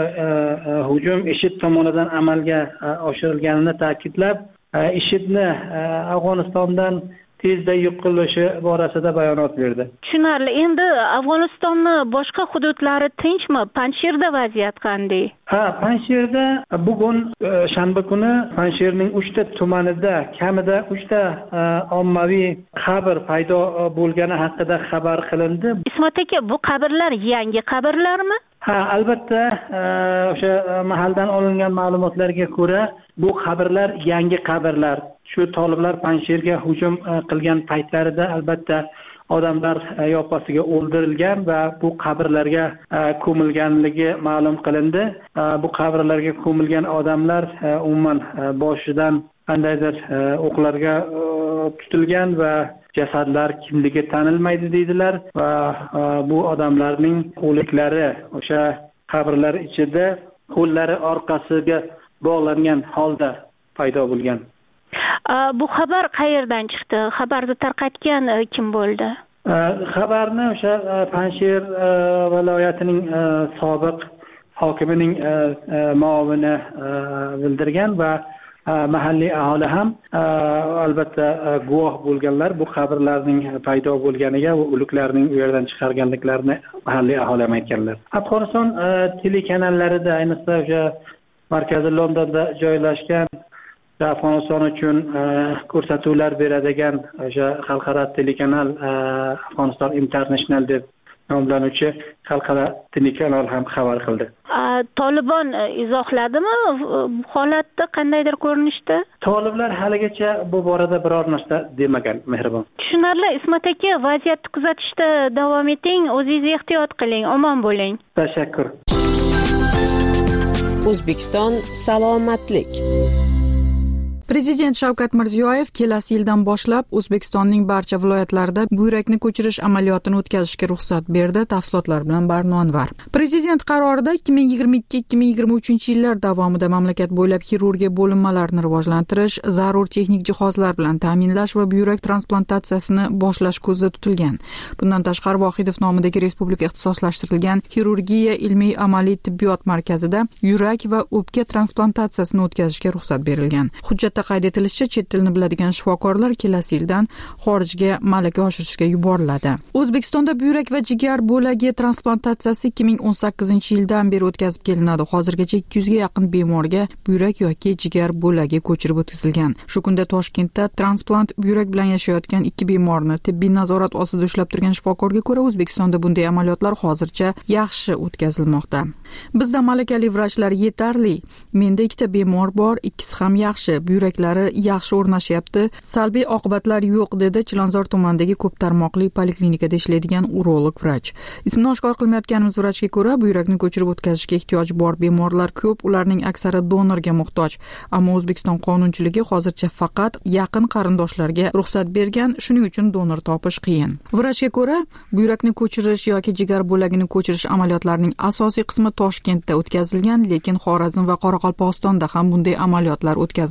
hujum IShID tomonidan amalga oshirilganini ta'kidlab, IShIDni Afg'onistondan tezda yo'qolishi borasida bayonot berdi. Tushunarli. Endi Afg'onistonning boshqa hududlari tinchmi? Panjshirda vaziyat qanday? Panjshirda bugun shanba kuni Panjshirning 3 ta tumanida kamida 3 ta ommaviy qabr paydo bo'lgani haqida xabar qilindi. Ismat aka, bu qabrlar yangi qabrlarmi? Albatta, o'sha mahaldan olingan ma'lumotlarga ko'ra, bu qabrlar yangi qabrlar. Shu toliblar Panjshirga hujum qilgan paytlarida albatta odamlar yoppasiga o'ldirilgan va bu qabrlarga ko'milganligi ma'lum qilindi. Bu qabrlarga ko'milgan odamlar umuman boshidan qandaydir o'qlarga tutilgan va jasadlar kimligi tanilmaydi deydilar va bu odamlarning o'liklari o'sha qabrlar ichida qo'llari orqasiga bog'langan holda paydo bo'lgan. Bu xabar qayerdan chiqdi? Xabarni tarqatgan kim bo'ldi? Xabarni o'sha Panjshir viloyatining sobiq hokimining muovini bildirgan va mahalliy aholi ham albatta guvoh bo'lganlar bu qabrlarning paydo bo'lganiga va o'liklarning u yerdan chiqarganliklarini mahalliy aholi ham aytganlar. Afg'oniston telekanallarida, ayniqsa o'sha markaziy Londonda joylashgan Afg'oniston uchun ko'rsatuvlar beradigan o'sha xalqaro telekanal Afg'oniston International deb nomlanuvchi xalqaro telekanal ham xabar qildi. Tolibon izohladimi holatda qandaydir ko'rinishda? Toliblar haligacha bu borada biror narsa demagan, mehribon. Tushunarli. Ismat aka, vaziyatni kuzatishda davom eting, o'zingiz ehtiyot qiling, omon bo'ling. Tashakkur. O'zbekiston salomatlik. Prezident Shavkat Mirziyoyev kelasi yildan boshlab O'zbekistonning barcha viloyatlarida buyrakni ko'chirish amaliyotini o'tkazishga ruxsat berdi. Tafsilotlar bilan Barnonvar. Prezident qarorida 2022-2023 yillar davomida mamlakat bo'ylab xirurgiya bo'linmalarini rivojlantirish, zarur texnik jihozlar bilan ta'minlash va buyrak transplantatsiyasini boshlash ko'zda tutilgan. Bundan tashqari Vohidov nomidagi respublika ixtisoslashtirilgan xirurgiya ilmiy amaliy tibbiyot markazida yurak va o'pka transplantatsiyasini o'tkazishga ruxsat berilgan. Hujjatda qayd etilishicha, chet tilini biladigan shifokorlar kelasi yildan xorijga malaka oshirishga yuboriladi. O'zbekistonda buyrak va jigar bo'lagi transplantatsiyasi 2018-yildan beri o'tkazib kelinadi. Hozirgacha 200 ga yaqin bemorga buyrak yoki jigar bo'lagi ko'chirib o'tkazilgan. Shu kunda Toshkentda transplant buyrak bilan yashayotgan 2 bemorni tibbiy nazorat ostida ushlab turgan shifokorga ko'ra, O'zbekistonda bunday amaliyotlar hozircha yaxshi o'tkazilmoqda. Bizda malakali vrachlar yetarli. Menda 2 ta bemor bor, ikkisi ham yaxshi. Buyraklari yaxshi o'rnashyapti. Salbiy oqibatlar yo'q, dedi Chilonzor tumanidagi ko'p tarmoqli poliklinikada ishlaydigan urolog vrach. Ismini oshkor qilmayotganimiz vrachga ko'ra, buyrakni ko'chirib o'tkazishga ehtiyoj bor bemorlar ko'p, ularning aksari donorga muhtoj. Ammo O'zbekiston qonunchiligi hozircha faqat yaqin qarindoshlarga ruxsat bergan, shuning uchun donor topish qiyin. Vrachga ko'ra, buyrakni ko'chirish yoki jigar bo'lagini ko'chirish amaliyotlarining asosiy qismi Toshkentda o'tkazilgan, lekin Xorazm va Qoraqalpog'istonda ham bunday amaliyotlar o'tkazilgan.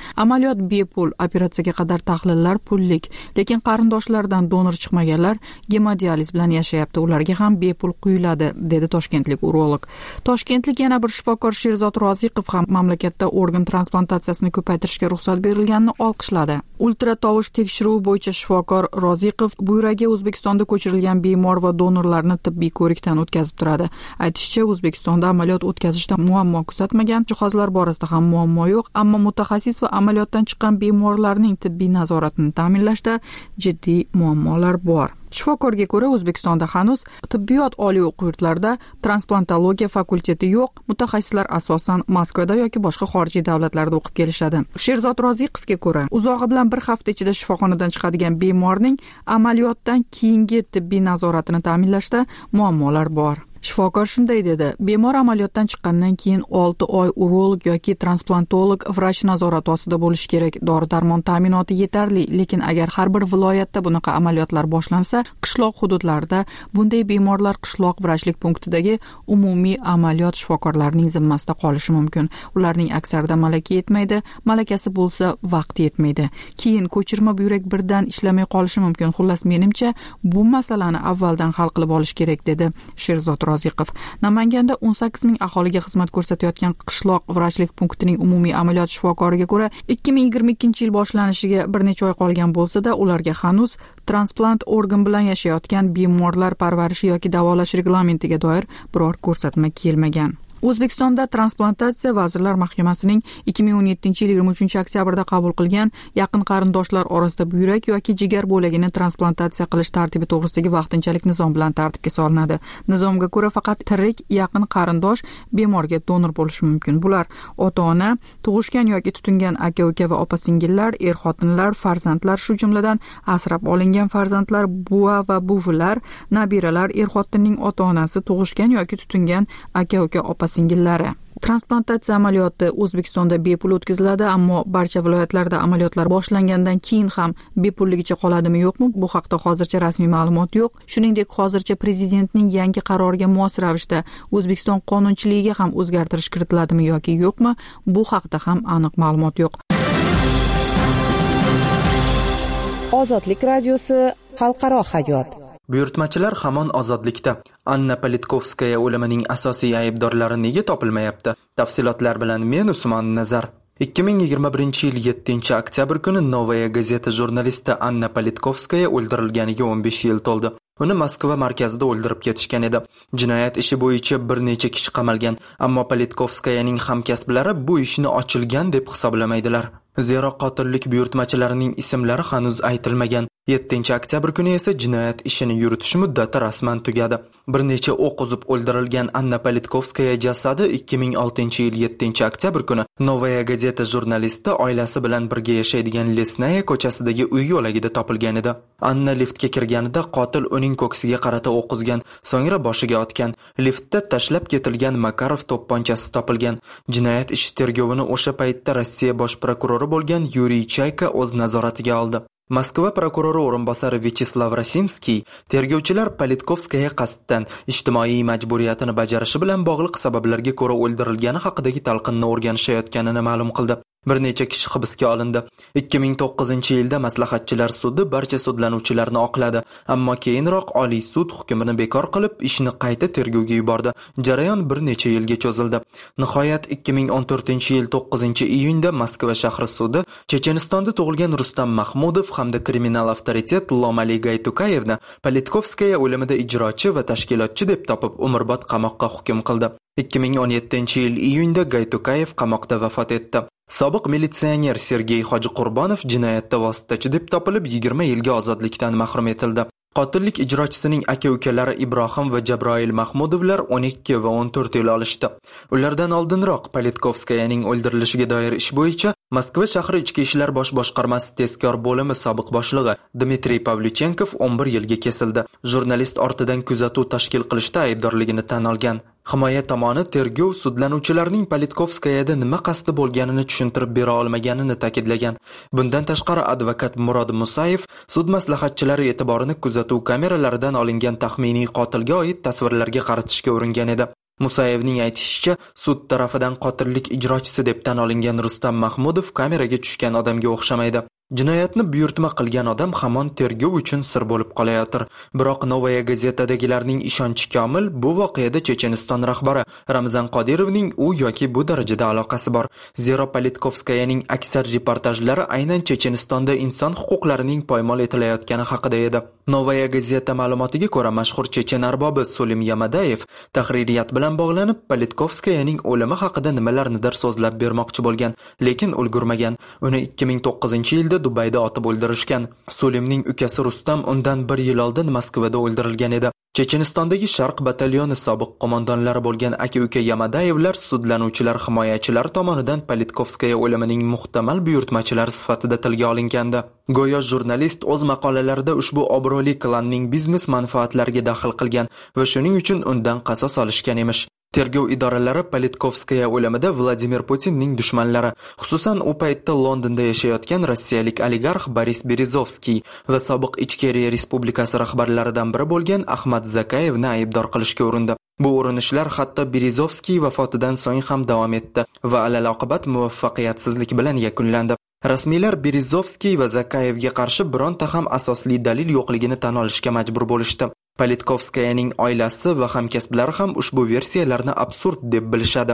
Amaliyot bepul, operatsiyaga qadar tahlillar pullik, lekin qarindoshlaridan donor chiqmaganlar gemodializ bilan yashayapti. Ularga ham bepul quyiladi, dedi toshkentlik urolog. Toshkentlik yana bir shifokor Sherzod Roziqov ham mamlakatda organ transplantatsiyasini ko'paytirishga ruxsat berilganini olqishladi. Ultra tovush tekshiruvi bo'yicha shifokor Roziqov buyragi O'zbekistonda ko'chirilgan bemor va donorlarni tibbiy ko'rikdan o'tkazib turadi. Aytishicha, O'zbekistonda amaliyot o'tkazishda muammo kuzatmagan, jihozlar borasida ham muammo yo'q, ammo mutaxassis va amaliyotdan chiqqan bemorlarning tibbiy nazoratini ta'minlashda jiddiy muammolar bor. Shifokorga ko'ra, O'zbekistonda hanuz tibbiyot oliy o'quv yurtlarida transplantologiya fakulteti yo'q. Mutaxassislar asosan Moskvada yoki boshqa xorijiy davlatlarda o'qib kelishadi. Sherzod Roziqovga ko'ra, uzog'i bilan bir hafta ichida shifoxonadan chiqadigan bemorning amaliyotdan keyingi tibbiy nazoratini ta'minlashda muammolar bor. Shifokor shunday dedi: bemor amaliyotdan chiqqandan keyin 6 oy urolog yoki transplantolog vrach nazorati ostida bo'lishi kerak. Dori-darmon ta'minoti yetarli, lekin agar har bir viloyatda bunaqa amaliyotlar boshlansa, qishloq hududlarda bunday bemorlar qishloq vrachlik punktidagi umumiy amaliyot shifokorlarining zimmasida qolishi mumkin. Ularning aksarida malaka yetmaydi, malakasi bo'lsa vaqt yetmaydi. Keyin ko'chirma buyrak birdan ishlamay qolishi mumkin. Xullas, menimcha bu masalani avvaldan hal qilib olish kerak, dedi Sherzod Roziqov. Namanganda 18 ming aholiga xizmat ko'rsatayotgan qishloq vrachlik punktining umumiy amaliyot shifokoriga ko'ra, 2022-yil boshlanishiga bir necha oy qolgan bo'lsa-da, ularga hanuz transplant organ bilan yashayotgan bemorlar parvarishi yoki davolash reglamentiga doir biror ko'rsatma kelmagan. O'zbekistonda transplantatsiya Vazirlar Mahkamasining 2017-yil 23-oktyabrda qabul qilgan yaqin qarindoshlar orasida buyrak yoki jigar bo'lagini transplantatsiya qilish tartibi to'g'risidagi vaqtinchalik nizom bilan tartibga solinadi. Nizomga ko'ra faqat tirik yaqin qarindosh bemorga donor bo'lishi mumkin. Bular ota-ona, tug'ishgan yoki tutingan aka-uka va opa-singillar, er-xotinlar, farzandlar, shu jumladan asrab olingan farzandlar, buva va buvilar, nabiralar, er-xotinning ota-onasi, tug'ishgan yoki tutingan aka-uka, opa-singillari. Transplantatsiya amaliyoti O'zbekistonda bepul o'tkaziladi, ammo barcha viloyatlarda amaliyotlar boshlangandan keyin ham bepulligicha qoladimi yo'qmi? Bu haqda hozircha rasmiy ma'lumot yo'q. Shuningdek, hozircha prezidentning yangi qaroriga mos ravishda O'zbekiston qonunchiligiga ham o'zgartirish kiritiladimi yoki yo'qmi? Bu haqda ham aniq ma'lumot yo'q. Ozodlik radiosi xalqaro hayot. Buyurtmachilar hamon ozodlikda. Anna Politkovskaya o'limining asosiy aybdorlari nega topilmayapti? Tafsilotlar bilan men Usmon Nazar. 2021-yil 7-oktyabr kuni Novaya gazeta jurnalisti Anna Politkovskaya o'ldirilganiga 15 yil to'ldi. Uni Moskva markazida o'ldirib ketishgan edi. Jinoyat ishi bo'yicha bir necha kishi qamalgan, ammo Politkovskayaning hamkasblari bu ishni ochilgan deb hisoblamaydilar. Zero qotillik buyurtmachilarining ismlari hanuz aytilmagan. 7-oktyabr kuni esa jinoyat ishini yuritish muddati rasman tugadi. Bir necha o'q uzib o'ldirilgan Anna Politkovskaya jasadi 2006-yil 7-oktyabr kuni Novaya gazeta jurnalisti oilasi bilan birga yashaydigan Lesnaya ko'chasidagi uy yo'lagida topilgan edi. Anna liftga kirganida qotil uning ko'ksiga qarata o'q uzgan, so'ngra boshiga otgan. Liftda tashlab ketilgan Makarov to'pponchasi topilgan. Jinoyat ishi tergovini o'sha paytda Rossiya bosh prokurori bo'lgan Yuriy Chayka o'z nazoratiga oldi. Moskva prokurori o'rinbosari Vyacheslav Rosinskiy tergovchilar Politkovskaya qasddan ijtimoiy majburiyatini bajarishi bilan bog'liq sabablarga ko'ra o'ldirilgani haqidagi talqinni o'rganishayotganini ma'lum qildi. Bir necha kishi hibsga olindi. 2009-yilda maslahatchilar sudi barcha sudlanuvchilarni oqladi, ammo keyinroq Oliy sud hukmini bekor qilib, ishni qayta tergovga yubordi. Jarayon bir necha yilga cho'zildi. Nihoyat 2014-yil 9-iyunda Moskva shahri sudi Chechenistonda tug'ilgan Rustam Mahmudov hamda kriminal avtoritet Lomali Gaytukayevni Politkovskaya o'limida ijrochi va tashkilotchi deb topib, umrbod qamoqqa hukm qildi. 2017-yil iyunda Gaytukayev qamoqda vafot etdi. Sobiq militsioner Sergey Hojiqurbonov jinoyatda vositachi deb topilib 20 yilga ozodlikdan mahrum etildi. Qotillik ijrochisining aka-ukalari Ibrohim va Jabroil Mahmudovlar 12 va 14 yil olishdi. Ulardan oldinroq Politkovskayaning o'ldirilishiga doir ish bo'yicha Moskva shahri ichki ishlar bosh boshqarmasi tezkor bo'limi sobiq boshlig'i Dmitriy Pavlyuchenkov 11 yilga kesildi. Jurnalist ortidan kuzatuv tashkil qilishda aybdorligini tan olgan. Himoya tomoni tergov sudlanuvchilarning Politkovskayada nima qasdi bo'lganini tushuntirib bera olmaganini ta'kidlagan. Bundan tashqari advokat Murod Musayev sud maslahatchilari e'tiborini kuzatuv kameralaridan olingan taxminiy qotilga oid tasvirlarga qaratishga uringan edi. Musayevning aytishicha, sud tarafidan qotillik ijrochisi deb tan olingan Rustam Mahmudov kameraga tushgan odamga o'xshamaydi. Jinoyatni buyurtma qilgan odam hamon tergov uchun sir bo'lib qolayotir. Biroq Novaya gazetadagilarning ishonchi komil, bu voqeada Checheniston rahbari Ramzan Qodirovning u yoki bu darajada aloqasi bor. Zero Politkovskayaning aksar reportajlari aynan Chechenistonda inson huquqlarining poymol etilayotgani haqida edi. Novaya gazeta ma'lumotiga ko'ra, mashhur chechen arbobi Solim Yamadayev tahririyat bilan bog'lanib, Politkovskayaning o'limi haqida nimalarnidir so'zlab bermoqchi bo'lgan, lekin ulgurmagan. Uni 2009-yilda Dubayda otib o'ldirishgan. Solimning ukasi Rustam undan 1 yil oldin Moskvada o'ldirilgan edi. Chechenistondagi Sharq batalyoni sobiq qo'mondonlari bo'lgan aka-uka Yamadayevlar sudlanuvchilar himoyachilari tomonidan Politkovskaya o'limining muhtamal buyurtmachilari sifatida tilga olingandi. Go'yo jurnalist o'z maqolalarida ushbu obro'li klanning biznes manfaatlariga daxl qilgan va shuning uchun undan qasos olishgan emish. Tergov idoralari Politkovskaya o'limida Vladimir Putinning dushmanlari, xususan u paytda Londonda yashayotgan rossiyalik oligarx Boris Berezovskiy va sobiq Ichkeriya Respublikasi rahbarlaridan biri bo'lgan Ahmad Zakayevni aybdor qilishga urindi. Bu urinishlar hatto Berezovskiy vafotidan so'ng ham davom etdi va alaloqibat muvaffaqiyatsizlik bilan yakunlandi. Rasmiylar Berezovskiy va Zakayevga qarshi bironta ham asosli dalil yo'qligini tan olishga majbur bo'lishdi. Politkovskayaning oilasi va hamkasblari ham ushbu versiyalarni absurd deb bilishadi.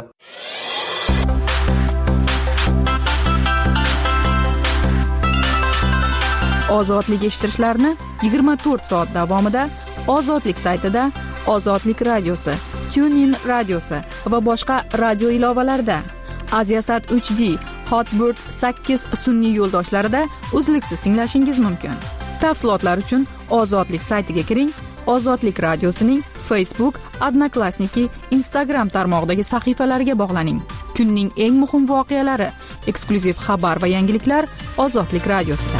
Ozodlik eshittirishlarni 24 soat davomida Ozodlik saytida, Ozodlik radiosi, TuneIn radiosi va boshqa radio ilovalarida, Aziasat 3D, Hotbird 8 sun'iy yo'ldoshlarida uzluksiz tinglashingiz mumkin. Tafsilotlar uchun Ozodlik saytiga kiring. Ozodlik radiosining Facebook, Odnoklassniki, Instagram tarmog'idagi sahifalariga bog'laning. Kunning eng muhim voqealari, eksklyuziv xabar va yangiliklar Ozodlik radiosida.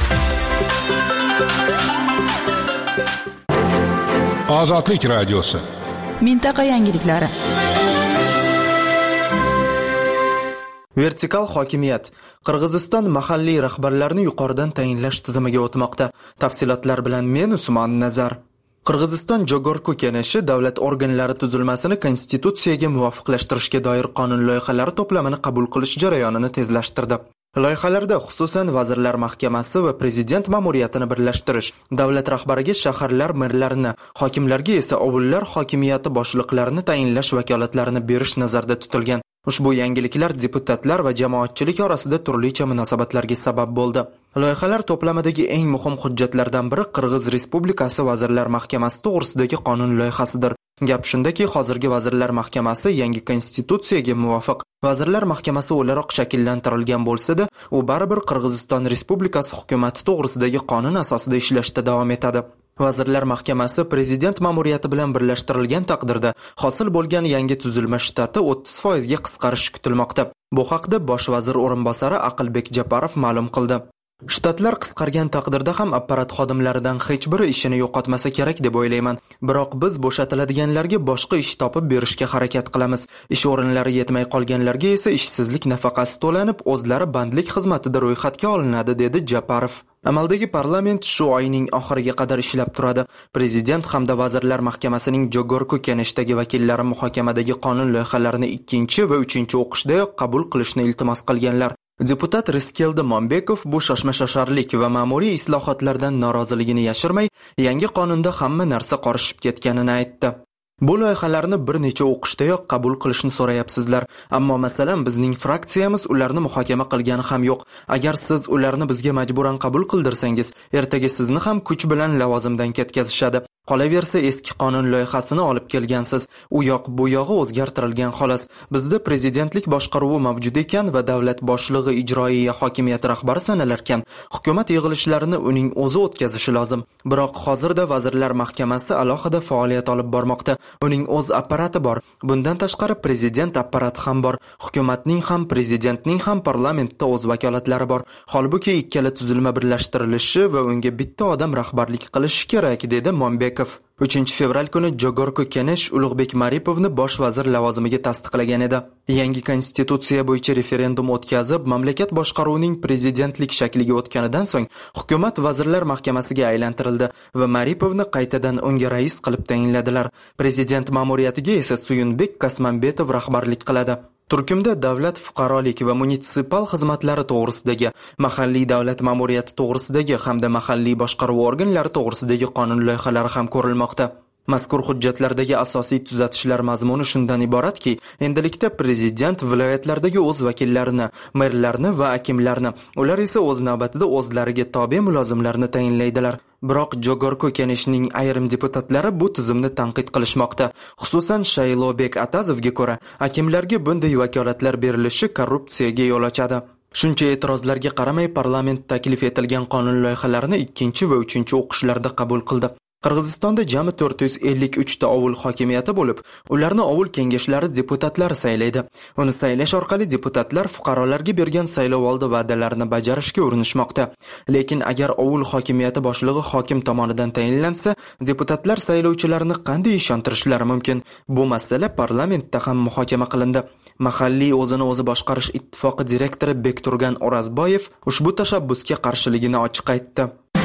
Ozodlik radiosi. Mintaqa yangiliklari. Vertikal hokimiyat. Qirg'iziston mahalliy rahbarlarni yuqoridan tayinlash tizimiga o'tmoqda. Tafsilotlar bilan men Usmon Nazar. Qirg'iziston Jogorku Kengashi davlat organlari tuzilmasini konstitutsiyaga muvofiqlashtirishga doir qonun loyihalari to'plamini qabul qilish jarayonini tezlashtirdi. Loyihalarda xususan Vazirlar Mahkamasi va Prezident ma'muriyatini birlashtirish, davlat rahbariga shaharlar merlarini, hokimlarga esa ovullar hokimiyati boshliqlarini tayinlash vakolatlarini berish nazarda tutilgan. Ushbu yangiliklar deputatlar va jamoatchilik orasida turlicha munosabatlarga sabab bo'ldi. Loyihalar to'plamidagi eng muhim hujjatlardan biri Qirg'iz Respublikasi Vazirlar Mahkamasi to'g'risidagi qonun loyihasidir. Gap shundaki, hozirgi Vazirlar Mahkamasi yangi konstitutsiyaga muvofiq Vazirlar Mahkamasi o'laroq shakllantirilgan bo'lsa-da, u baribir Qirg'iziston Respublikasi hukumati to'g'risidagi qonun asosida ishlashda davom etadi. Vazirlar Mahkamasi prezident ma'muriyati bilan birlashtirilgan taqdirda hosil bo'lgan yangi tuzilma shtati 30% ga qisqarishi kutilmoqda. Bu haqda bosh vazir o'rinbosari Aqlbek Japarov ma'lum qildi. Shtatlar qisqargan taqdirda ham apparat xodimlaridan hech biri ishini yo'qotmasa kerak deb o'ylayman. Biroq biz bo'shatiladiganlarga boshqa ish topib berishga harakat qilamiz. Ish o'rinlari yetmay qolganlarga esa ishsizlik nafaqasi to'lanib, o'zlari bandlik xizmatida ro'yxatga olinadi, dedi Japarov. Amaldagi parlament shu oyning oxiriga qadar ishlab turadi. Prezident hamda Vazirlar Mahkamasining Jogorku Kengashdagi vakillari muhokamadagi qonun loyihalarini 2 va 3 o'qishdayoq qabul qilishni iltimos qilganlar. Deputat Riskeldi Monbekov bu shoshma-shosharlik va ma'muriy islohotlardan noroziligini yashirmay, yangi qonunda hamma narsa qorishib ketganini aytdi. Bu loyihalarni bir necha o'qishdayoq qabul qilishni so'rayapsizlar, ammo masalan bizning fraksiyamiz ularni muhokama qilgani ham yo'q. Agar siz ularni bizga majburan qabul qildirsangiz, ertaga sizni ham kuch bilan lavozimdan ketkazishadi. Qolaversa eski qonun loyihasini olib kelgansiz, u yoq bu yog'i o'zgartirilgan xolos. Bizda prezidentlik boshqaruvi mavjud ekan va davlat boshlig'i ijroiya hokimiyat rahbari sanalarkan, hukumat yig'ilishlarini uning o'zi o'tkazishi lozim. Biroq hozirda Vazirlar Mahkamasi alohida faoliyat olib bormoqda. Uning o'z apparati bor. Bundan tashqari prezident apparati ham bor. Hukumatning ham, prezidentning ham parlamentda o'z vakolatlari bor. Holbuki ikkala tuzilma birlashtirilishi va unga bitta odam rahbarlik qilishi kerak, dedi Monbekov. 3 fevral kuni Jogorko Kenesh Ulug'bek Maripovni bosh vazir lavozimiga tasdiqlagan edi. Yangi konstitutsiya bo'yicha referendum o'tkazib, mamlakat boshqaruvining prezidentlik shakliga o'tganidan so'ng hukumat vazirlar mahkamasiga aylantirildi va Maripovni qaytadan unga rais qilib tayinladilar. Prezident ma'muriyatiga esa Suyunbek Kasmanbetov rahbarlik qiladi. Turkumda davlat fuqarolik va munitsipal xizmatlari to'g'risidagi, mahalliy davlat ma'muriyati to'g'risidagi hamda mahalliy boshqaruv organlari to'g'risidagi qonun loyihalari ham ko'rilmoqda. Mazkur hujjatlardagi asosiy tuzatishlar mazmuni shundan iboratki, endilikda prezident viloyatlardagi o'z vakillarini, merlarni va akimlarni, ular esa o'z navbatida o'zlariga tobe mulozimlarni tayinlaydilar. Biroq Jogorko Keneshning ayrim deputatlari bu tizimni tanqid qilishmoqda. Xususan Shaylobek Atazovga ko'ra, akimlarga bunday vakolatlar berilishi korrupsiyaga yo'l ochadi. Shuncha e'tirozlarga qaramay parlament taklif etilgan qonun loyihalarini 2 va 3 o'qishlarda qabul qildi. Qirg'izistonda jami 453 ta ovul hokimiyati bo'lib, ularni ovul kengashlari deputatlari saylaydi. Uni saylash orqali deputatlar fuqarolarga bergan saylovoldi va'dalarini bajarishga urinishmoqda. Lekin agar ovul hokimiyati boshlig'i hokim tomonidan tayinlansa, deputatlar saylovchilarni qanday ishontirishlari mumkin? Bu masala parlamentda ham muhokama qilindi. Mahalliy o'zini o'zi boshqarish ittifoqi direktori Bekturgan O'razboyev ushbu tashabbusga qarshiligini ochiq aytdi.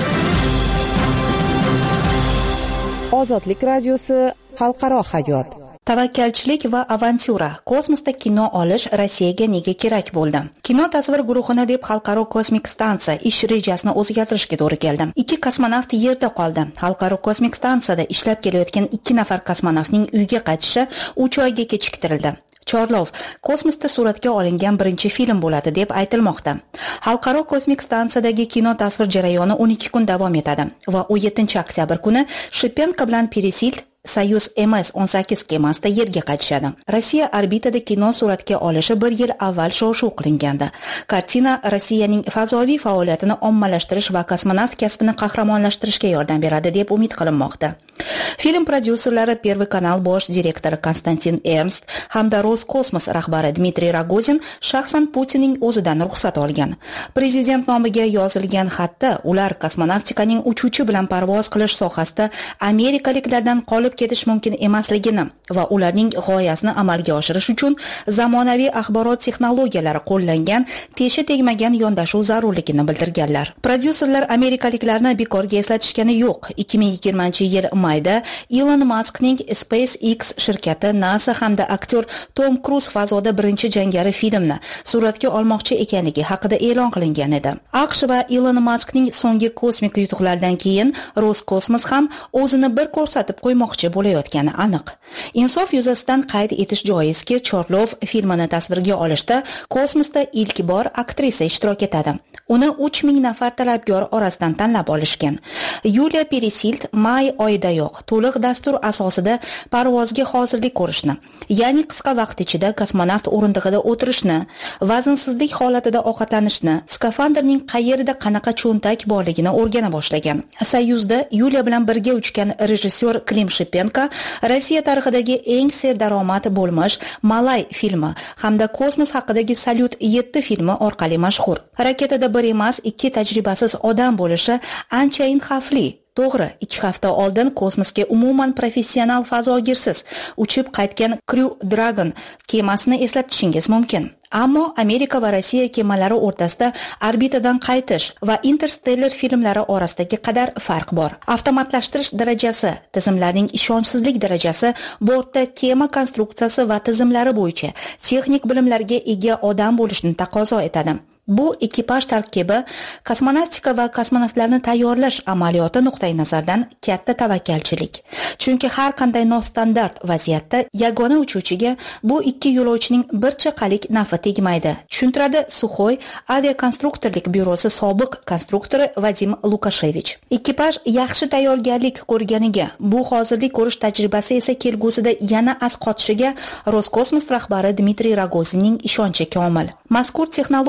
Ozodlik radiosi xalqaro hayot. Tavakkalchilik va avantyura. Kosmosda kino olish Rossiyaga nega kerak bo'ldi? Kino tasvir guruhini deb xalqaro kosmik stansiya ish rejasini o'zgartirishga to'g'ri keldi. 2 kosmonavt yerda qoldi. Xalqaro kosmik stansiyada ishlab kelayotgan 2 nafar kosmonavtning uyga qaytishi 3 oyga kechiktirildi. Chorlov kosmosda suratga olingan birinchi film bo'ladi deb aytilmoqda. Xalqaro kosmik stansiyadagi kino tasvir jarayoni 12 kun davom etadi va 17 oktyabr kuni Shipenko bilan Peresild Soyuz MS-18 kemasida yerga qaytishadi. Rossiya orbitada kino suratga olishi 1 yil avval shov-shuv qilingandi. Kartina Rossiyaning fazoviy faoliyatini ommalashtirish va kosmonavt kasbini qahramonlashtirishga yordam beradi deb umid qilinmoqda. Film prodyuserlari Первый kanal bosh direktori Konstantin Ernst hamda Roskosmos rahbari Dmitriy Rogozin shaxsan Putinning o'zidan ruxsat olgan. Prezident nomiga yozilgan xatda ular kosmonavtikaning uchuvchi bilan parvoz qilish sohasida amerikaliklardan qolib ketish mumkin emasligini va ularning g'oyasini amalga oshirish uchun zamonaviy axborot texnologiyalari qo'llangan, peshi tegmagan yondashuv zarurligini bildirganlar. Prodyuserlar amerikaliklarni bekorga eslatishgani yo'q. 2020-yil mayda Elon Muskning SpaceX shirkati NASA hamda aktyor Tom Cruise fazoda birinchi jangari filmni suratga olmoqchi ekanligi haqida e'lon qilingan edi. AQSh va Elon Muskning so'nggi kosmik yutuqlaridan keyin Roskosmos ham o'zini bir ko'rsatib qo'ymoqchi bo'layotgani aniq. Insof yuzasidan qayd etish joizki, Chorlov filmini tasvirga olishda kosmosda ilk bor aktrisa ishtirok etadi. Uni 3000 nafar talabgor orasidan tanlab olishgan. Yuliya Peresild may oyida yo'q, to'liq dastur asosida parvozga hozirlik ko'rishni, ya'ni qisqa vaqt ichida kosmonavt o'rindig'ida o'tirishni, vaznsizlik holatida ovqatlanishni, skafandrning qayerida qanaqa cho'ntak borligini o'rgana boshlagan. Soyuzda Yuliya bilan birga uchgan rejissyor Klim Shipenko Rossiya tarixidagi eng serdaromad bo'lmish Malay filmi hamda kosmos haqidagi Salyut 7 filmi orqali mashhur. Raketada bir emas, 2 tajribasiz odam bo'lishi anchayin xavfli. To'g'ri, 2 hafta oldin kosmosga umuman professional fazogirsiz uchib qaytgan Crew Dragon kemasini eslatishingiz mumkin. Ammo Amerika va Rossiya kemalari o'rtasida orbitadan qaytish va Interstellar filmlari orasidagi qadar farq bor. Avtomatlashtirish darajasi, tizimlarning ishonchsizlik darajasi, bortda kema konstruksiyasi va tizimlari bo'yicha texnik bilimlarga ega odam bo'lishni taqozo etadi. Bu ekipaj tarkibi kosmonavtika va kosmonavtlarni tayyorlash amaliyoti nuqtai nazaridan katta tavakkalchilik. Chunki har qanday nostandart vaziyatda yagona uchuvchiga bu 2 yo'lovchining bir chaqalik nafi tegmaydi. Tushuntiradi Suxoy aviakonstruktorlik byurosi sobiq konstruktori Vadim Lukashevich. Ekipaj yaxshi tayyorgarlik ko'rganiga, bu hozirlik ko'rish tajribasi esa kelgusida yana asqotishiga Roskosmos rahbari Dmitriy Rogozinning ishonchi komil. Mazkur texnologiyani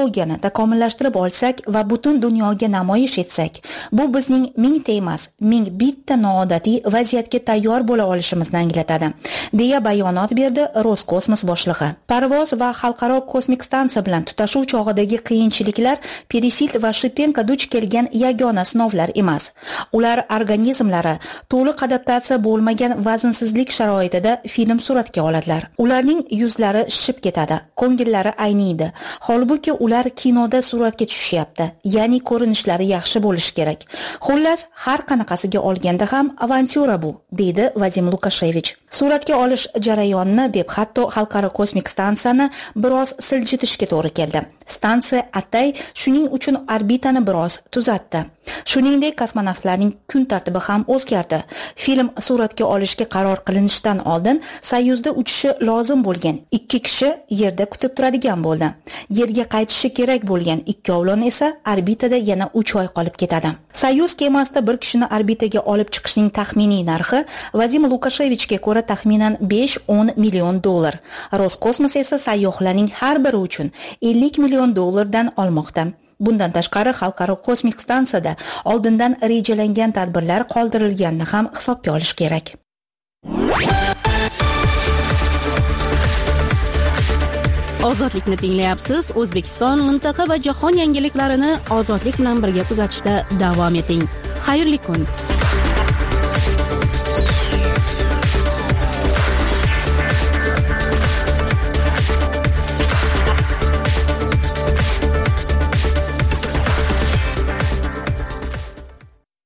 takomillashtirib olsak va butun dunyoga namoyish etsak, bu bizning mingta emas, 1001ta noodatiy vaziyatga tayyor bo'la olishimizni anglatadi, deya bayonot berdi Roskosmos boshlig'i. Parvoz va xalqaro kosmik stansiya bilan tutashuv chog'idagi qiyinchiliklar Perisit va Shipenko duch kelgan yagona sinovlar emas. Ular organizmlari to'liq adaptatsiya bo'lmagan vaznsizlik sharoitida film suratga oladilar. Ularning yuzlari shishib ketadi, ko'ngillari ayniydi. Holbuki ular kinoda suratga tushyapti, ya'ni ko'rinishlari yaxshi bo'lishi kerak. Xullas, har qanaqasiga olganda ham avantyura bu, deydi Vadim Lukashevich. Suratga olish jarayonini deb hatto xalqaro kosmik stansiyani biroz siljitishga to'g'ri keldi. Stansiya atay shuning uchun orbitani biroz tuzatdi. Shuningdek, kosmonavtlarning kun tartibi ham o'zgardi. Film suratga olishga qaror qilinishidan oldin Soyuzda uchishi lozim bo'lgan 2 kishi yerda kutib turadigan bo'ldi. Yerga qaytishi kerak bo'lgan ikkovlon esa orbitada yana 3 oy qolib ketadi. Soyuz kemasida bir kishini orbitaga olib chiqishning taxminiy narxi Vadim Lukashevichga ko'ra taxminan 5-10 million dollar. Roskosmos esa sayyohlarning har biri uchun 50 million dollardan olmoqda. Bundan tashqari xalqaro kosmik stansiyada oldindan rejalangan tadbirlar qoldirilganini ham hisobga olish kerak. Ozodlikni tinglayapsiz. O'zbekiston, mintaqa va jahon yangiliklarini ozodlik bilan birga kuzatishda davom eting. Xayrli kun.